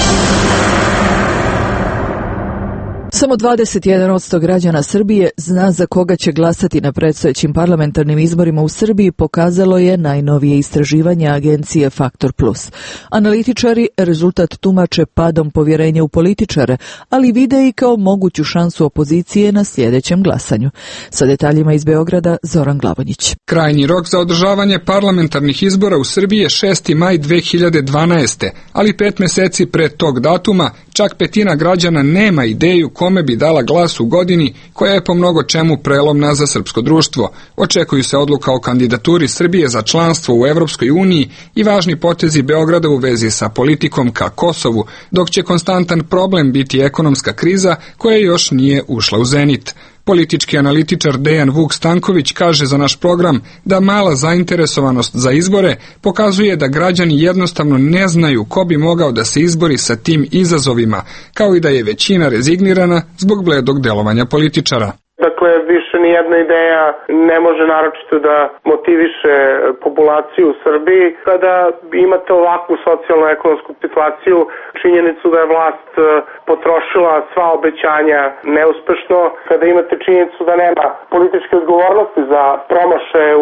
Samo 21% građana Srbije zna za koga će glasati na predstojećim parlamentarnim izborima u Srbiji, pokazalo je najnovije istraživanje agencije Faktor Plus. Analitičari rezultat tumače padom povjerenja u političare, ali vide i kao moguću šansu opozicije na sljedećem glasanju. Sa detaljima iz Beograda, Zoran Glavonjić. Krajnji rok za održavanje parlamentarnih izbora u Srbiji je 6. maj 2012. Ali 5 mjeseci pred tog datuma čak petina građana nema ideju kome bi dala glas u godini koja je po mnogo čemu prelomna za srpsko društvo. Očekuju se odluka o kandidaturi Srbije za članstvo u Evropskoj uniji i važni potezi Beograda u vezi sa politikom ka Kosovu, dok će konstantan problem biti ekonomska kriza koja još nije ušla u zenit. Politički analitičar Dejan Vuk Stanković kaže za naš program da mala zainteresovanost za izbore pokazuje da građani jednostavno ne znaju ko bi mogao da se izbori sa tim izazovima, kao i da je većina rezignirana zbog bledog delovanja političara. Dakle, više nijedna ideja ne može naročito da motiviše populaciju u Srbiji. Kada imate ovakvu socijalno-ekonomsku situaciju, činjenicu da je vlast potrošila sva obećanja neuspešno, kada imate činjenicu da nema političke odgovornosti za promašaje u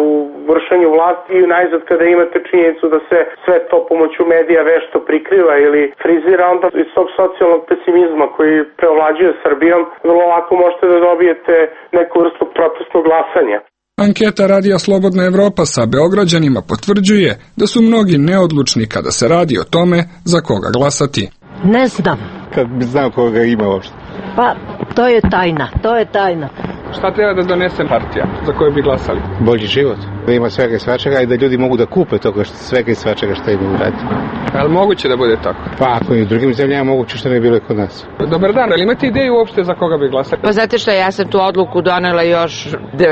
vršenju vlasti i najzad kada imate činjenicu da se sve to pomoću medija vešto prikriva ili frizira, onda iz tog socijalnog pesimizma koji preovlađuje Srbijom vrlo lako možete da dobijete neku vrstu protestnog glasanja. Anketa Radija Slobodna Evropa sa Beograđanima potvrđuje da su mnogi neodlučni kada se radi o tome za koga glasati. Ne znam. Kad bi znao koga ima uopšte. Pa, to je tajna. Šta treba da donese partija za koju bi glasali? Bolji život. Da ima svega i svačega i da ljudi mogu da kupe toga svega i svačega što im uradi. Je li moguće da bude tako? Pa ako i u drugim zemljama moguće, što ne bilo i kod nas. Dobar dan, ali imate ideju uopšte za koga bi glasali? Pa znate što, ja sam tu odluku donela još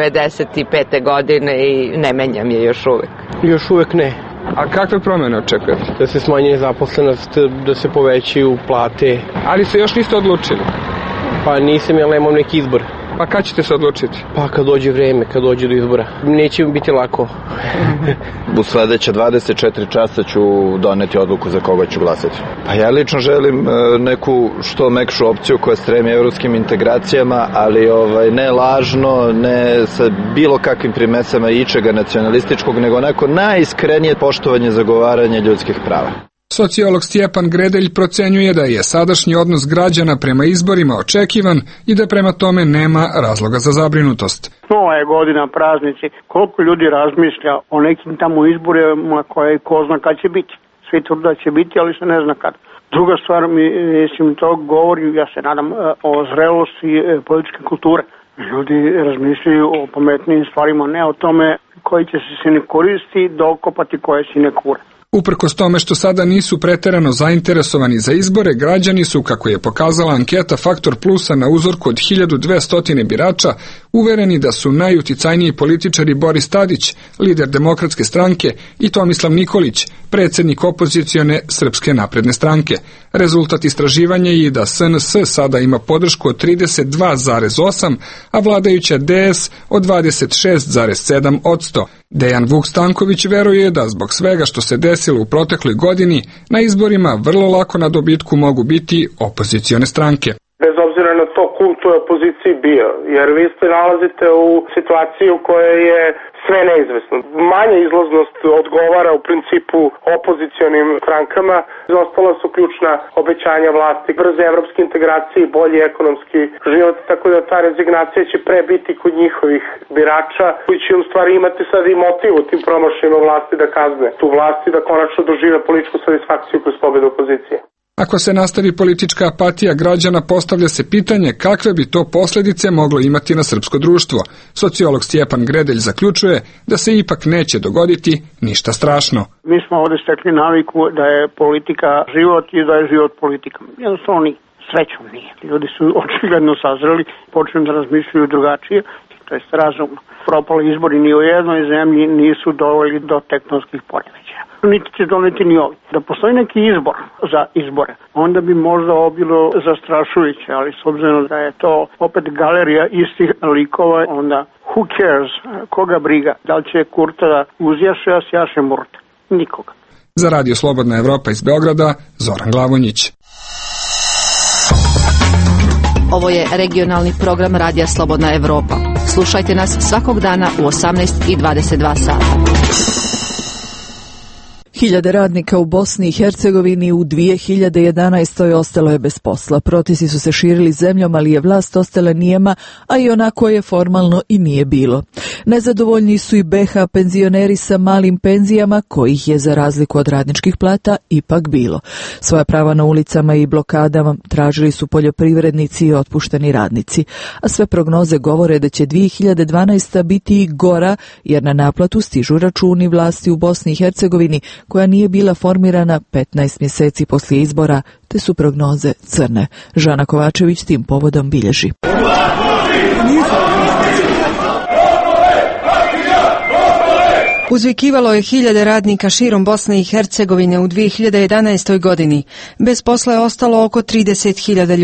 95. godine i ne menjam je još uvek. Još uvek ne. A kakve promjene očekujete? Da se smanji nezaposlenost, da se povećaju plate. Ali se još niste odlučili? Pa nisam, jer nemam neki izbor. Pa kad ćete se odlučiti? Pa kad dođe vreme, kad dođe do izbora. Neće mi biti lako. U sledeće 24 časa ću doneti odluku za koga ću glasati. Pa ja lično želim neku što mekšu opciju koja stremi evropskim integracijama, ali ne lažno, ne sa bilo kakvim primesama ičega nacionalističkog, nego onako najiskrenije poštovanje, zagovaranje ljudskih prava. Sociolog Stjepan Gredelj procenjuje da je sadašnji odnos građana prema izborima očekivan i da prema tome nema razloga za zabrinutost. Nova je godina, praznici. Koliko ljudi razmišlja o nekim tamo izborima koje ko zna kad će biti. Svi tvrde da će biti, ali se ne zna kad. Druga stvar, mislim, to govori, ja se nadam, o zrelosti političke kulture. Ljudi razmišljaju o pametnim stvarima, ne o tome koji će se ne koristi, dokopati koje se ne kure. Uprkos tome što sada nisu preterano zainteresovani za izbore, građani su, kako je pokazala anketa Faktor Plusa na uzorku od 1200 birača, uvereni da su najuticajniji političari Boris Tadić, lider Demokratske stranke, i Tomislav Nikolić, predsjednik opozicione Srpske napredne stranke. Rezultat istraživanja je da SNS sada ima podršku od 32,8%, a vladajuća DS od 26,7%. Dejan Vuk Stanković veruje da zbog svega što se desilo u protekloj godini, na izborima vrlo lako na dobitku mogu biti opozicione stranke. Bez obzira na to ko u toj opoziciji bio, jer vi se nalazite u situaciji u kojoj je sve neizvesno. Manja izlaznost odgovara u principu opozicionim strankama. Ostala su ključna obećanja vlasti, brze evropske integracije i bolji ekonomski život, tako da ta rezignacija će pre biti kod njihovih birača, koji će u stvari imati sad i motiv u tim promašajima vlasti da kazne tu vlast i da konačno dožive političku satisfakciju kroz pobedu opozicije. Ako se nastavi politička apatija građana, postavlja se pitanje kakve bi to posljedice moglo imati na srpsko društvo. Sociolog Stjepan Gredelj zaključuje da se ipak neće dogoditi ništa strašno. Mi smo ovdje stekli naviku da je politika život i da je život politika. Jednostavno nije. Srećom nije. Ljudi su očigledno sazreli, počeli da razmišljaju drugačije, to jest razumno. Propali izbori ni u jednoj zemlji nisu doveli do tektonskih poremećaja. Niti će doneti ni ovi. Da postoji neki izbor za izbore, onda bi možda ovo bilo zastrašujuće, ali s obzirom da je to opet galerija istih likova, onda who cares, koga briga, da li će Kurta da uzjaše, a sjaše Murta? Nikoga. Za Radio Slobodna Evropa iz Beograda, Zoran Glavonjić. Ovo je regionalni program Radija Slobodna Evropa. Slušajte nas svakog dana u 18:22 sata. Hiljade radnika u Bosni i Hercegovini u 2011. ostalo je bez posla. Protesti su se širili zemljom, ali je vlast ostala nijema, a i onako je formalno i nije bilo. Nezadovoljni su i BiH penzioneri sa malim penzijama, kojih je za razliku od radničkih plata ipak bilo. Svoja prava na ulicama i blokadama tražili su poljoprivrednici i otpušteni radnici, a sve prognoze govore da će 2012. biti gora, jer na naplatu stižu računi vlasti u Bosni i Hercegovini, koja nije bila formirana 15 mjeseci poslije izbora, te su prognoze crne. Žana Kovačević tim povodom bilježi. Uzvikivalo je hiljade radnika širom Bosne i Hercegovine u 2011. godini. Bez posla je ostalo oko 30.000 ljudi.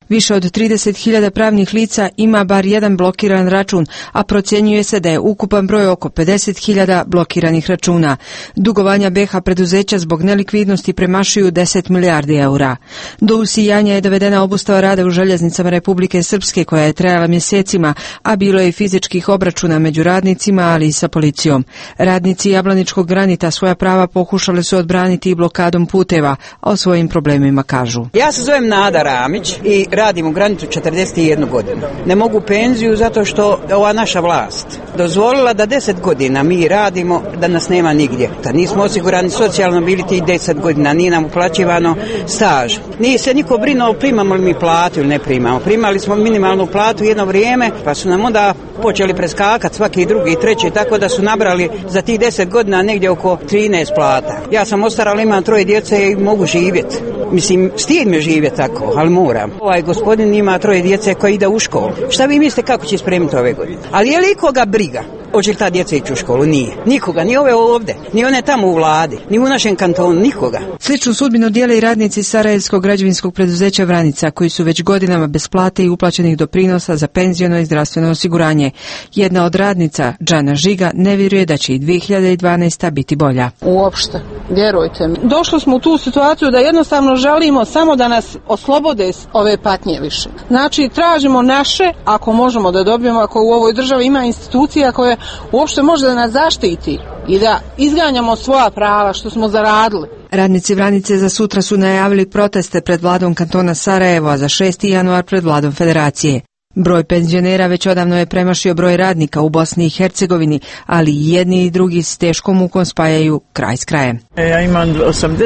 Više od 30.000 pravnih lica ima bar jedan blokiran račun, a procjenjuje se da je ukupan broj oko 50.000 blokiranih računa. Dugovanja BiH preduzeća zbog nelikvidnosti premašuju 10 milijardi eura. Do usijanja je dovedena obustava rada u željeznicama Republike Srpske koja je trajala mjesecima, a bilo je i fizičkih obračuna među radnicima, ali i sa policijom. Radnici Jablaničkog granita svoja prava pokušali su odbraniti i blokadom puteva, a o svojim problemima kažu. Ja se zovem Nada Ramić i radim u granicu 41 godinu. Ne mogu penziju zato što ova naša vlast dozvolila da 10 godina mi radimo, da nas nema nigdje. Da nismo osigurani socijalno bili tih 10 godina, nije nam uplaćivano staž. Nije se niko brinuo primamo li mi platu ili ne primamo. Primali smo minimalnu platu jedno vrijeme, pa su nam onda počeli preskakati svaki drugi i treći, tako da su nabrali za tih 10 godina negdje oko 13 plata. Ja sam ostarala, imam 3 djece i mogu živjeti. Mislim, stid me živjeti tako, ali moram. Ovaj gospodin ima 3 djece koji ide u školu. Šta vi mislite kako će spremiti ove godine? Ali je li ikoga briga? Hoće li ta djeca ići u školu? Nije. Nikoga, ni ove ovdje, ni one tamo u vladi, ni u našem kantonu, nikoga. Sličnu sudbinu dijele i radnici Sarajevskog građevinskog preduzeća Vranica, koji su već godinama bez plate i uplaćenih doprinosa za penziono i zdravstveno osiguranje. Jedna od radnica, Džana Žiga, ne vjeruje da će i 2012. biti bolja. Uopšte, vjerujte mi. Došli smo u tu situaciju da jednostavno želimo samo da nas oslobode ove patnje više. Znači, tražimo naše, ako možemo da dobijemo, ako u ovoj državi ima institucija koje uopšte može da nas zaštiti i da izganjamo svoja prava što smo zaradili. Radnici Vranice za sutra su najavili proteste pred vladom kantona Sarajevo, a za 6. januar pred vladom Federacije. Broj penzionera već odavno je premašio broj radnika u Bosni i Hercegovini, ali i jedni i drugi s teškom mukom spajaju kraj s krajem. Ja imam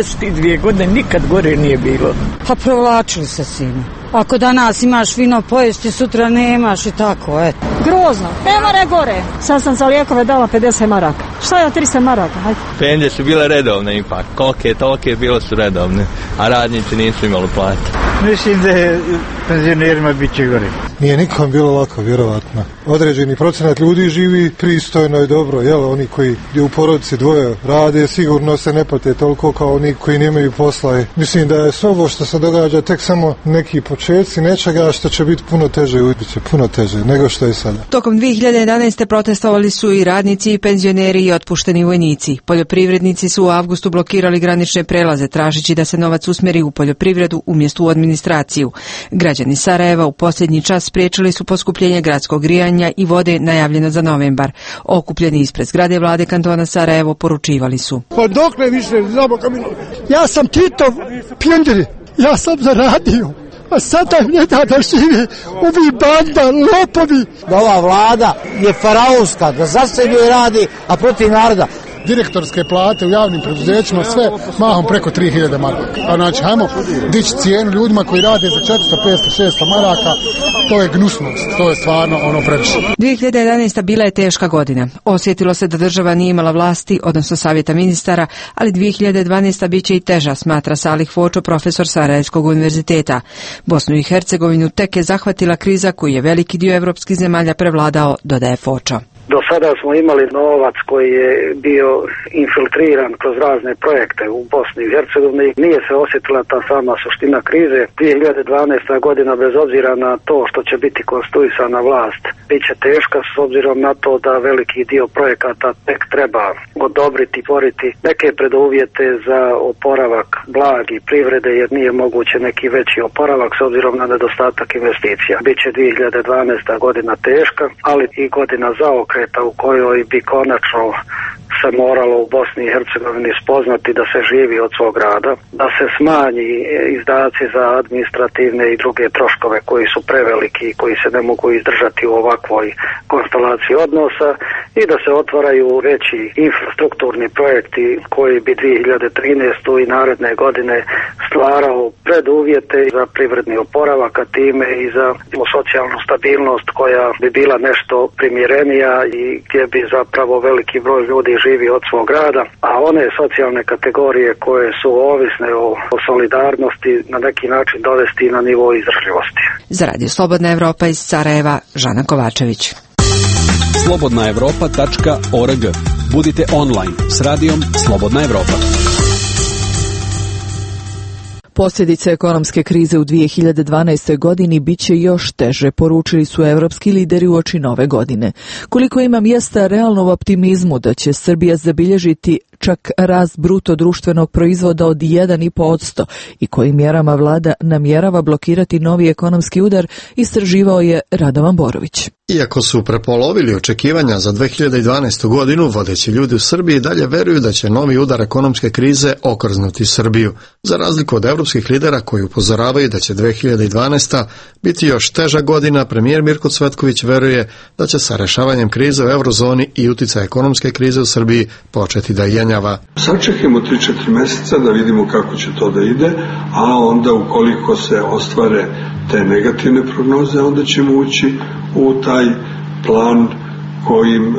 82 godine, nikad gore nije bilo. Pa provlačili se sinu. Ako danas imaš vino pojesti, sutra nemaš i tako, eto. Grozno, ne more gore. Sad sam za lijekove dala 50 maraka. Šta je 300 maraka? Hajde. Penzije su bile redovne ipak, kolike tolike bilo su redovne, a radnici nisu imali plate. Mislim da je penzionerima bit će gore. Nije nikom bilo lako, vjerovatno. Određeni procenat ljudi živi pristojno i dobro, jel? Oni koji u porodici dvoje rade, sigurno se ne pate toliko kao oni koji nemaju posla. Mislim da je sve ovo što se događa tek samo neki početci nečega što će biti puno teže, biće puno teže nego što je sada. Tokom 2011. protestovali su i radnici i penzioneri i otpušteni vojnici. Poljoprivrednici su u avgustu blokirali granične prelaze, tražeći da se novac usmjeri u poljoprivredu umjesto u administraciju. Građani Sarajeva u posljednji čas spriječili su poskupljenje gradskog grijanja i vode najavljeno za novembar. Okupljeni ispred zgrade vlade kantona Sarajevo poručivali su: Pa dokle više, ja sam Titov pjenđeri, ja sam zaradio, a sada ne da da žive ovi banda, lopovi. Ova vlada je faraonska, da za sebe radi, a protiv naroda. Direktorske plate u javnim preduzećima, sve mahom preko 3000 maraka. A znači, hajmo dići cijenu ljudima koji rade za 400, 500, 600 maraka, to je gnusnost, to je stvarno previše. 2011. bila je teška godina. Osjetilo se da država nije imala vlasti, odnosno savjeta ministara, ali 2012. bit će i teža, smatra Salih Fočo, profesor Sarajevskog univerziteta. Bosnu i Hercegovinu tek je zahvatila kriza koju je veliki dio evropskih zemalja prevladao, dodaje Fočo. Do sada smo imali novac koji je bio infiltriran kroz razne projekte u Bosni i Hercegovini. Nije se osjetila ta sama suština krize. 2012. godina, bez obzira na to što će biti konstituisana vlast, bit će teška s obzirom na to da veliki dio projekata tek treba odobriti, tvoriti neke preduvjete za oporavak blagi privrede, jer nije moguće neki veći oporavak s obzirom na nedostatak investicija. Biće 2012. godina teška, ali i godina zaokreta u kojoj bi konačno se moralo u Bosni i Hercegovini spoznati da se živi od svog rada, da se smanji izdaci za administrativne i druge troškove koji su preveliki i koji se ne mogu izdržati u ovakvoj konstelaciji odnosa i da se otvaraju veći infrastrukturni projekti koji bi 2013. i naredne godine stvarao preduvjete za privredni oporavak, a time i za socijalnu stabilnost koja bi bila nešto primjerenija i gdje bi zapravo veliki broj ljudi živi od svog rada, a one socijalne kategorije koje su ovisne o solidarnosti na neki način dovesti na nivo izdržljivosti. Za Radio Slobodna Evropa iz Sarajeva, Žana Kovačević. slobodnaevropa.org. Budite online s radijom Slobodna Evropa. Posljedice ekonomske krize u 2012. godini bit će još teže, poručili su evropski lideri uoči nove godine. Koliko ima mjesta realnom optimizmu da će Srbija zabilježiti čak rast bruto društvenog proizvoda od 1,5% i kojim mjerama vlada namjerava blokirati novi ekonomski udar, istraživao je Radovan Borović. Iako su prepolovili očekivanja za 2012. godinu, vodeći ljudi u Srbiji dalje veruju da će novi udar ekonomske krize okrznuti Srbiju. Za razliku od evropskih lidera koji upozoravaju da će 2012. biti još teža godina, premijer Mirko Cvetković veruje da će sa rešavanjem krize u eurozoni i utjecaja ekonomske krize u Srbiji početi da jenjava. Sačekajmo 3-4 mjeseca da vidimo kako će to da ide, a onda ukoliko se ostvare te negativne prognoze, onda ćemo ući u taj plan kojim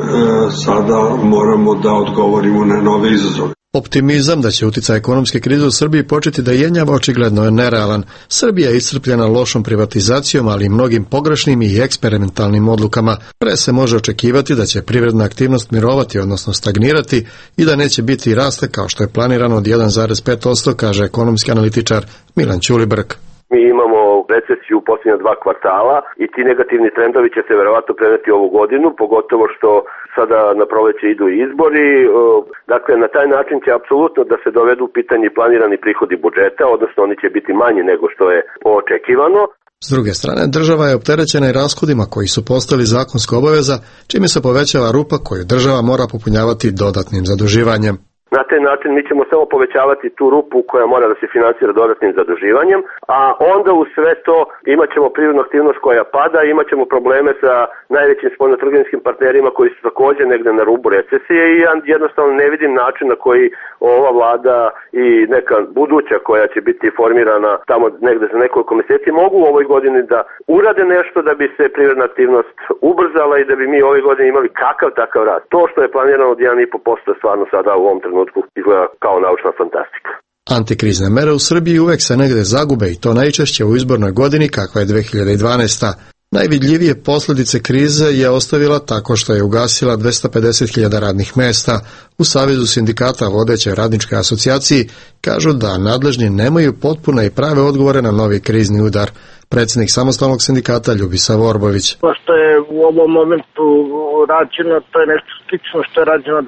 sada moramo da odgovorimo na nove izazove. Optimizam da će utjecaj ekonomske krize u Srbiji početi da jenjava očigledno je nerealan. Srbija je iscrpljena lošom privatizacijom, ali i mnogim pogrešnim i eksperimentalnim odlukama. Pre se može očekivati da će privredna aktivnost mirovati, odnosno stagnirati, i da neće biti rasta kao što je planirano od 1,5%, kaže ekonomski analitičar Milan Ćulibrk. Mi imamo recesiju u posljednja 2 kvartala i ti negativni trendovi će se verovatno preneti ovu godinu, pogotovo što sada na proleće idu izbori. Dakle, na taj način će apsolutno da se dovedu u pitanje planirani prihodi budžeta, odnosno oni će biti manji nego što je očekivano. S druge strane, država je opterećena i rashodima koji su postali zakonska obaveza, čime se povećava rupa koju država mora popunjavati dodatnim zaduživanjem. Na taj način mi ćemo samo povećavati tu rupu koja mora da se finansira dodatnim zaduživanjem, a onda u sve to imat ćemo privrednu aktivnost koja pada, imat ćemo probleme sa najvećim spoljnotrgovinskim partnerima koji su također negde na rubu recesije i ja jednostavno ne vidim način na koji ova vlada i neka buduća koja će biti formirana tamo negde za nekoliko mjeseci mogu u ovoj godini da urade nešto da bi se privredna aktivnost ubrzala i da bi mi ove godine imali kakav takav rast. To što je planirano od 1,5% stvarno sada u ovom trenutku izgleda kao naučna fantastika. Antikrizne mere u Srbiji uvek se negde zagube i to najčešće u izbornoj godini kakva je 2012. Najvidljivije posljedice krize je ostavila tako što je ugasila 250.000 radnih mesta. U Savezu sindikata vodeće radničke asocijaciji kažu da nadležni nemaju potpune i prave odgovore na novi krizni udar. Predsjednik samostalnog sindikata Ljubisa Vorbović. To što je u ovom momentu rađeno, to je nešto slično što je rađeno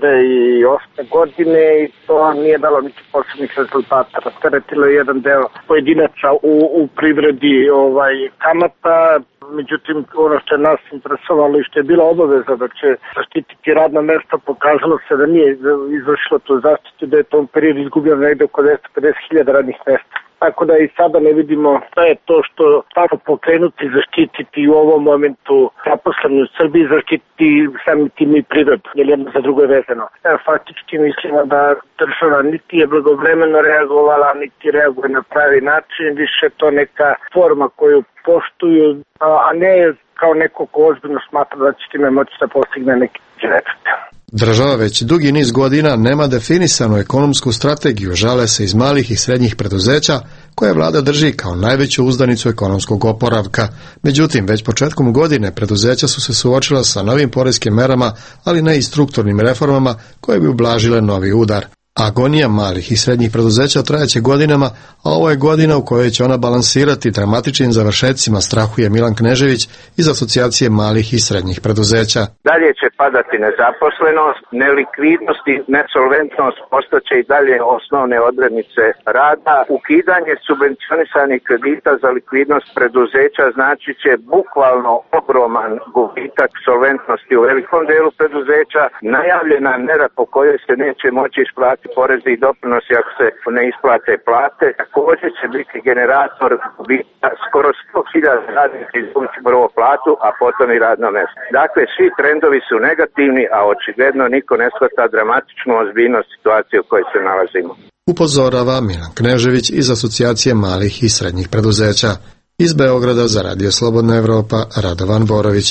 2008. godine i to nije dalo niti posebnih rezultata. Rasteretilo je jedan deo pojedinaca u privredi kamata. Međutim, ono što je nas interesovalo i što je bila obaveza da će zaštititi radna mesta, pokazalo se da nije izvršilo tu zaštitu, da je tom periodu izgubljeno negde oko 250.000 radnih mesta. Tako da i sada ne vidimo šta je to što tako pokrenuti, zaštititi u ovom momentu zaposleni u Srbiji, zaštititi samim tim i prirodu, jer jedno za drugo je vezano. Faktički mislimo da država niti je blagovremeno reagovala, niti reaguje na pravi način, više to neka forma koju poštuju, a ne kao neko ko ozbiljno smatra da će time moći da postigne neki rezultat. Država već dugi niz godina nema definisanu ekonomsku strategiju, žale se iz malih i srednjih preduzeća, koje vlada drži kao najveću uzdanicu ekonomskog oporavka. Međutim, već početkom godine preduzeća su se suočila sa novim poreskim merama, ali ne i strukturnim reformama koje bi ublažile novi udar. Agonija malih i srednjih preduzeća trajaće godinama, a ovo je godina u kojoj će ona balansirati dramatičnim završecima, strahuje Milan Knežević iz Asocijacije malih i srednjih preduzeća. Dalje će padati nezaposlenost, nelikvidnost i nesolventnost postaće i dalje osnovne odrednice rada. Ukidanje subvencionisanih kredita za likvidnost preduzeća znači će bukvalno ogroman gubitak solventnosti u velikom delu preduzeća, najavljena mera po kojoj se neće moći isplatiti porezi i doprinosi ako se ne isplate plate, također će biti generator gubitka skoro 100.000 radnika izgubiće prvo platu, a potom i radno mjesto. Dakle, svi trendovi su negativni, a očigledno niko ne shvata dramatičnu ozbiljnost situacije u kojoj se nalazimo. Upozorava Milan Knežević iz Asocijacije malih i srednjih preduzeća. Iz Beograda za Radio Slobodna Evropa, Radovan Borović.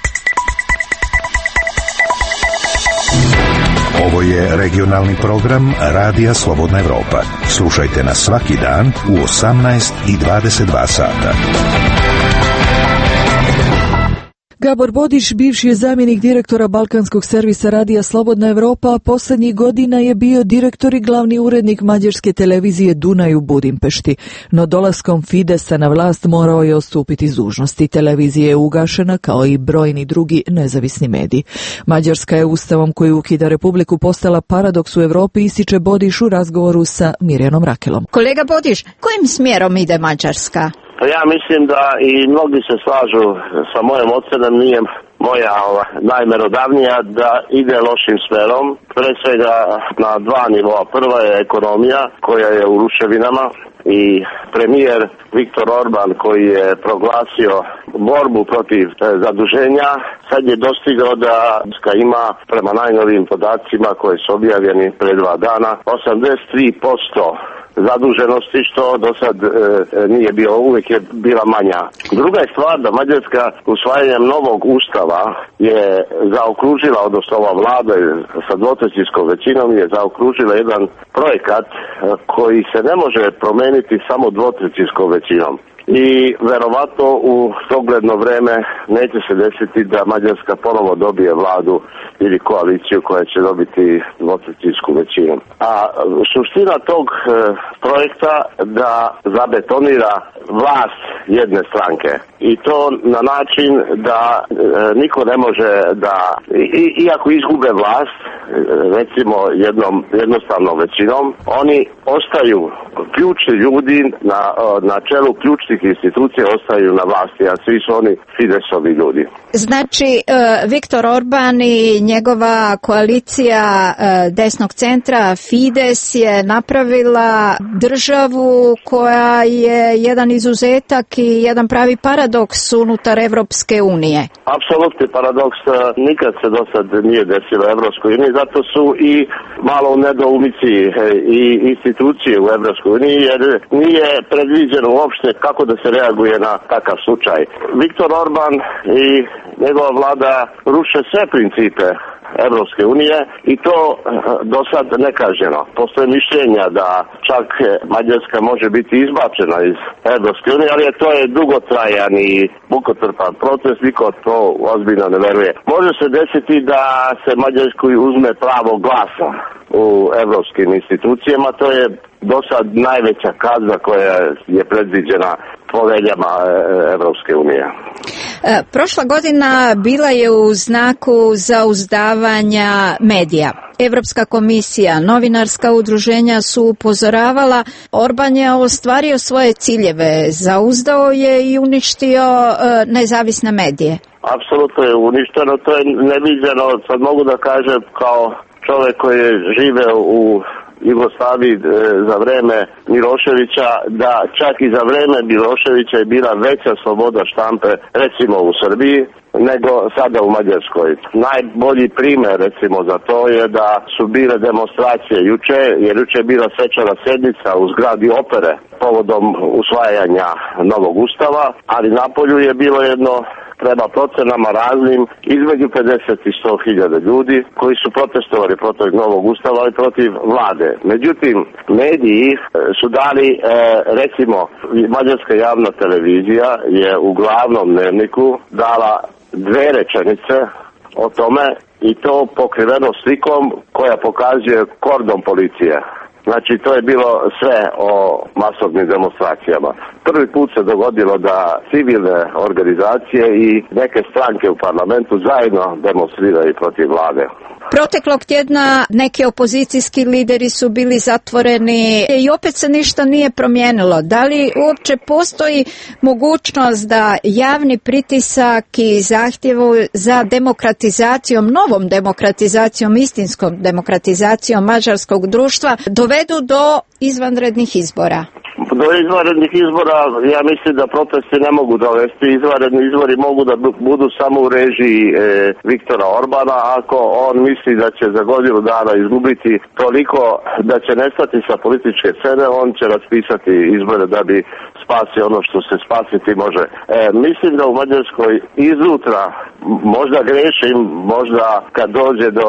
Ovo je regionalni program Radija Slobodna Evropa. Slušajte nas svaki dan u 18 i 22 sata. Gabor Bodić, bivši je zamjenik direktora Balkanskog servisa Radija Slobodna Evropa, a posljednjih godina je bio direktor i glavni urednik mađarske televizije Dunaj u Budimpešti. No dolaskom Fidesa na vlast morao je odstupiti s dužnosti. Televizija je ugašena kao i brojni drugi nezavisni mediji. Mađarska je ustavom koji ukida republiku postala paradoks u Europi, ističe Bodić u razgovoru sa Mirjanom Rakelom. Kolega Bodić, kojim smjerom ide Mađarska? Ja mislim da i mnogi se slažu sa mojom ocenom, nije moja najmerodavnija da ide lošim smerom, pre svega na dva nivoa. Prva je ekonomija koja je u ruševinama i premijer Viktor Orban koji je proglasio borbu protiv zaduženja, sad je dostigao da ima prema najnovijim podacima koji su objavljeni pre 2 dana 83% zaduženosti, što do sad nije bilo, uvijek je bila manja. Druga je stvar da Mađarska usvajanjem novog ustava je zaokružila, odnosno ova vlada sa dvotrećinskom većinom je zaokružila jedan projekat koji se ne može promeniti samo dvotrećinskom većinom. I verovatno u dogledno vreme neće se desiti da Mađarska ponovo dobije vladu ili koaliciju koja će dobiti dvotrećinsku većinu. A suština tog projekta da zabetonira vlast jedne stranke. I to na način da niko ne može da, iako izgube vlast, recimo jednostavnom većinom, oni ostaju ključni ljudi na čelu ključnih institucije ostaju na vlasti, a svi su oni Fidesovi ljudi. Znači, Viktor Orban i njegova koalicija desnog centra Fides je napravila državu koja je jedan izuzetak i jedan pravi paradoks unutar Evropske unije. Apsolutni paradoks, nikad se do sad nije desilo Evropskoj uniji, zato su i malo u nedoumici i institucije u Evropskoj uniji, jer nije predviđeno uopšte kako da se reaguje na takav slučaj. Viktor Orban i njegova vlada ruše sve principe Evropske unije i to do sad nekažnjeno. Postoje mišljenja da čak Mađarska može biti izbačena iz Evropske unije, ali to je dugotrajan i mukotrpan proces, niko to ozbiljno ne veruje. Može se desiti da se Mađarskoj uzme pravo glasa u evropskim institucijama, to je do sad najveća kazna koja je predviđena poveljama Evropske unije. Prošla godina bila je u znaku zauzdavanja medija. Evropska komisija, novinarska udruženja su upozoravala, Orban je ostvario svoje ciljeve, zauzdao je i uništio nezavisne medije. Apsolutno je uništeno, to je neviđeno, sad mogu da kažem kao čovjek koji je živeo u Jugoslaviji za vreme Miloševića, da čak i za vreme Miloševića je bila veća sloboda štampe recimo u Srbiji nego sada u Mađarskoj. Najbolji primjer recimo za to je da su bile demonstracije juče, jer juče je bila svečana sjednica u zgradi opere povodom usvajanja novog ustava, ali napolju je bilo jedno, prema procenama raznim, između 50 i 100.000 ljudi koji su protestovali protiv novog ustava i protiv vlade. Međutim, mediji su dali, recimo, Mađarska javna televizija je u glavnom dnevniku dala 2 rečenice o tome i to pokriveno slikom koja pokazuje kordon policije. Znači, to je bilo sve o masovnim demonstracijama. Prvi put se dogodilo da civilne organizacije i neke stranke u parlamentu zajedno demonstriraju protiv vlade. Proteklog tjedna neki opozicijski lideri su bili zatvoreni i opet se ništa nije promijenilo. Da li uopće postoji mogućnost da javni pritisak i zahtjevu za demokratizacijom, novom demokratizacijom, istinskom demokratizacijom mađarskog društva dovedu do izvanrednih izbora? Do izvanrednih izbora ja mislim da protesti ne mogu dovesti. Izvanredni izbori mogu da budu samo u režiji Viktora Orbana. Ako on misli da će za godinu dana izgubiti toliko da će nestati sa političke scene, on će raspisati izbore da bi spasio ono što se spasiti može. Mislim da u Mađarskoj iznutra, možda grešim, možda kad dođe do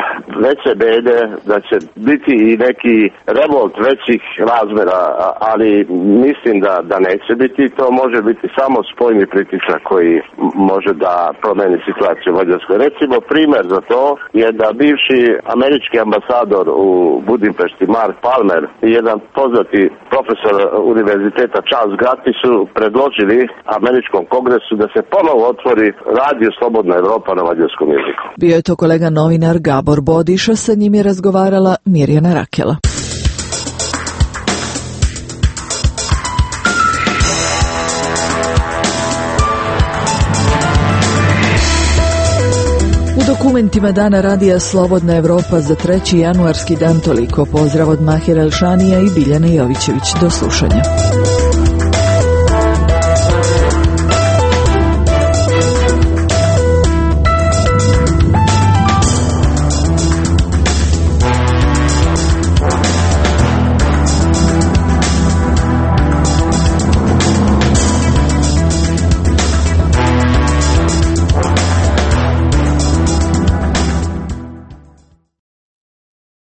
veće bede, da će biti i neki revolt većih razmjera, ali mislim da neće biti. To može biti samo spoljni pritisak koji može da promeni situaciju u Mađarskoj. Recimo, primjer za to je da bivši američki ambasador u Budimpešti, Mark Palmer, i jedan poznati profesor univerziteta Charles Gatti su predložili američkom kongresu da se ponovo otvori radio Slobodna Evropa na mađarskom jeziku. Bio je to kolega novinar Gabor Bodiša, sa njim je razgovarala Mirjana Rakela. U dokumentima Dana radija Slobodna Evropa za 3. januarski dan toliko. Pozdrav od Mahira Elšanija i Biljane Jovićević. Do slušanja.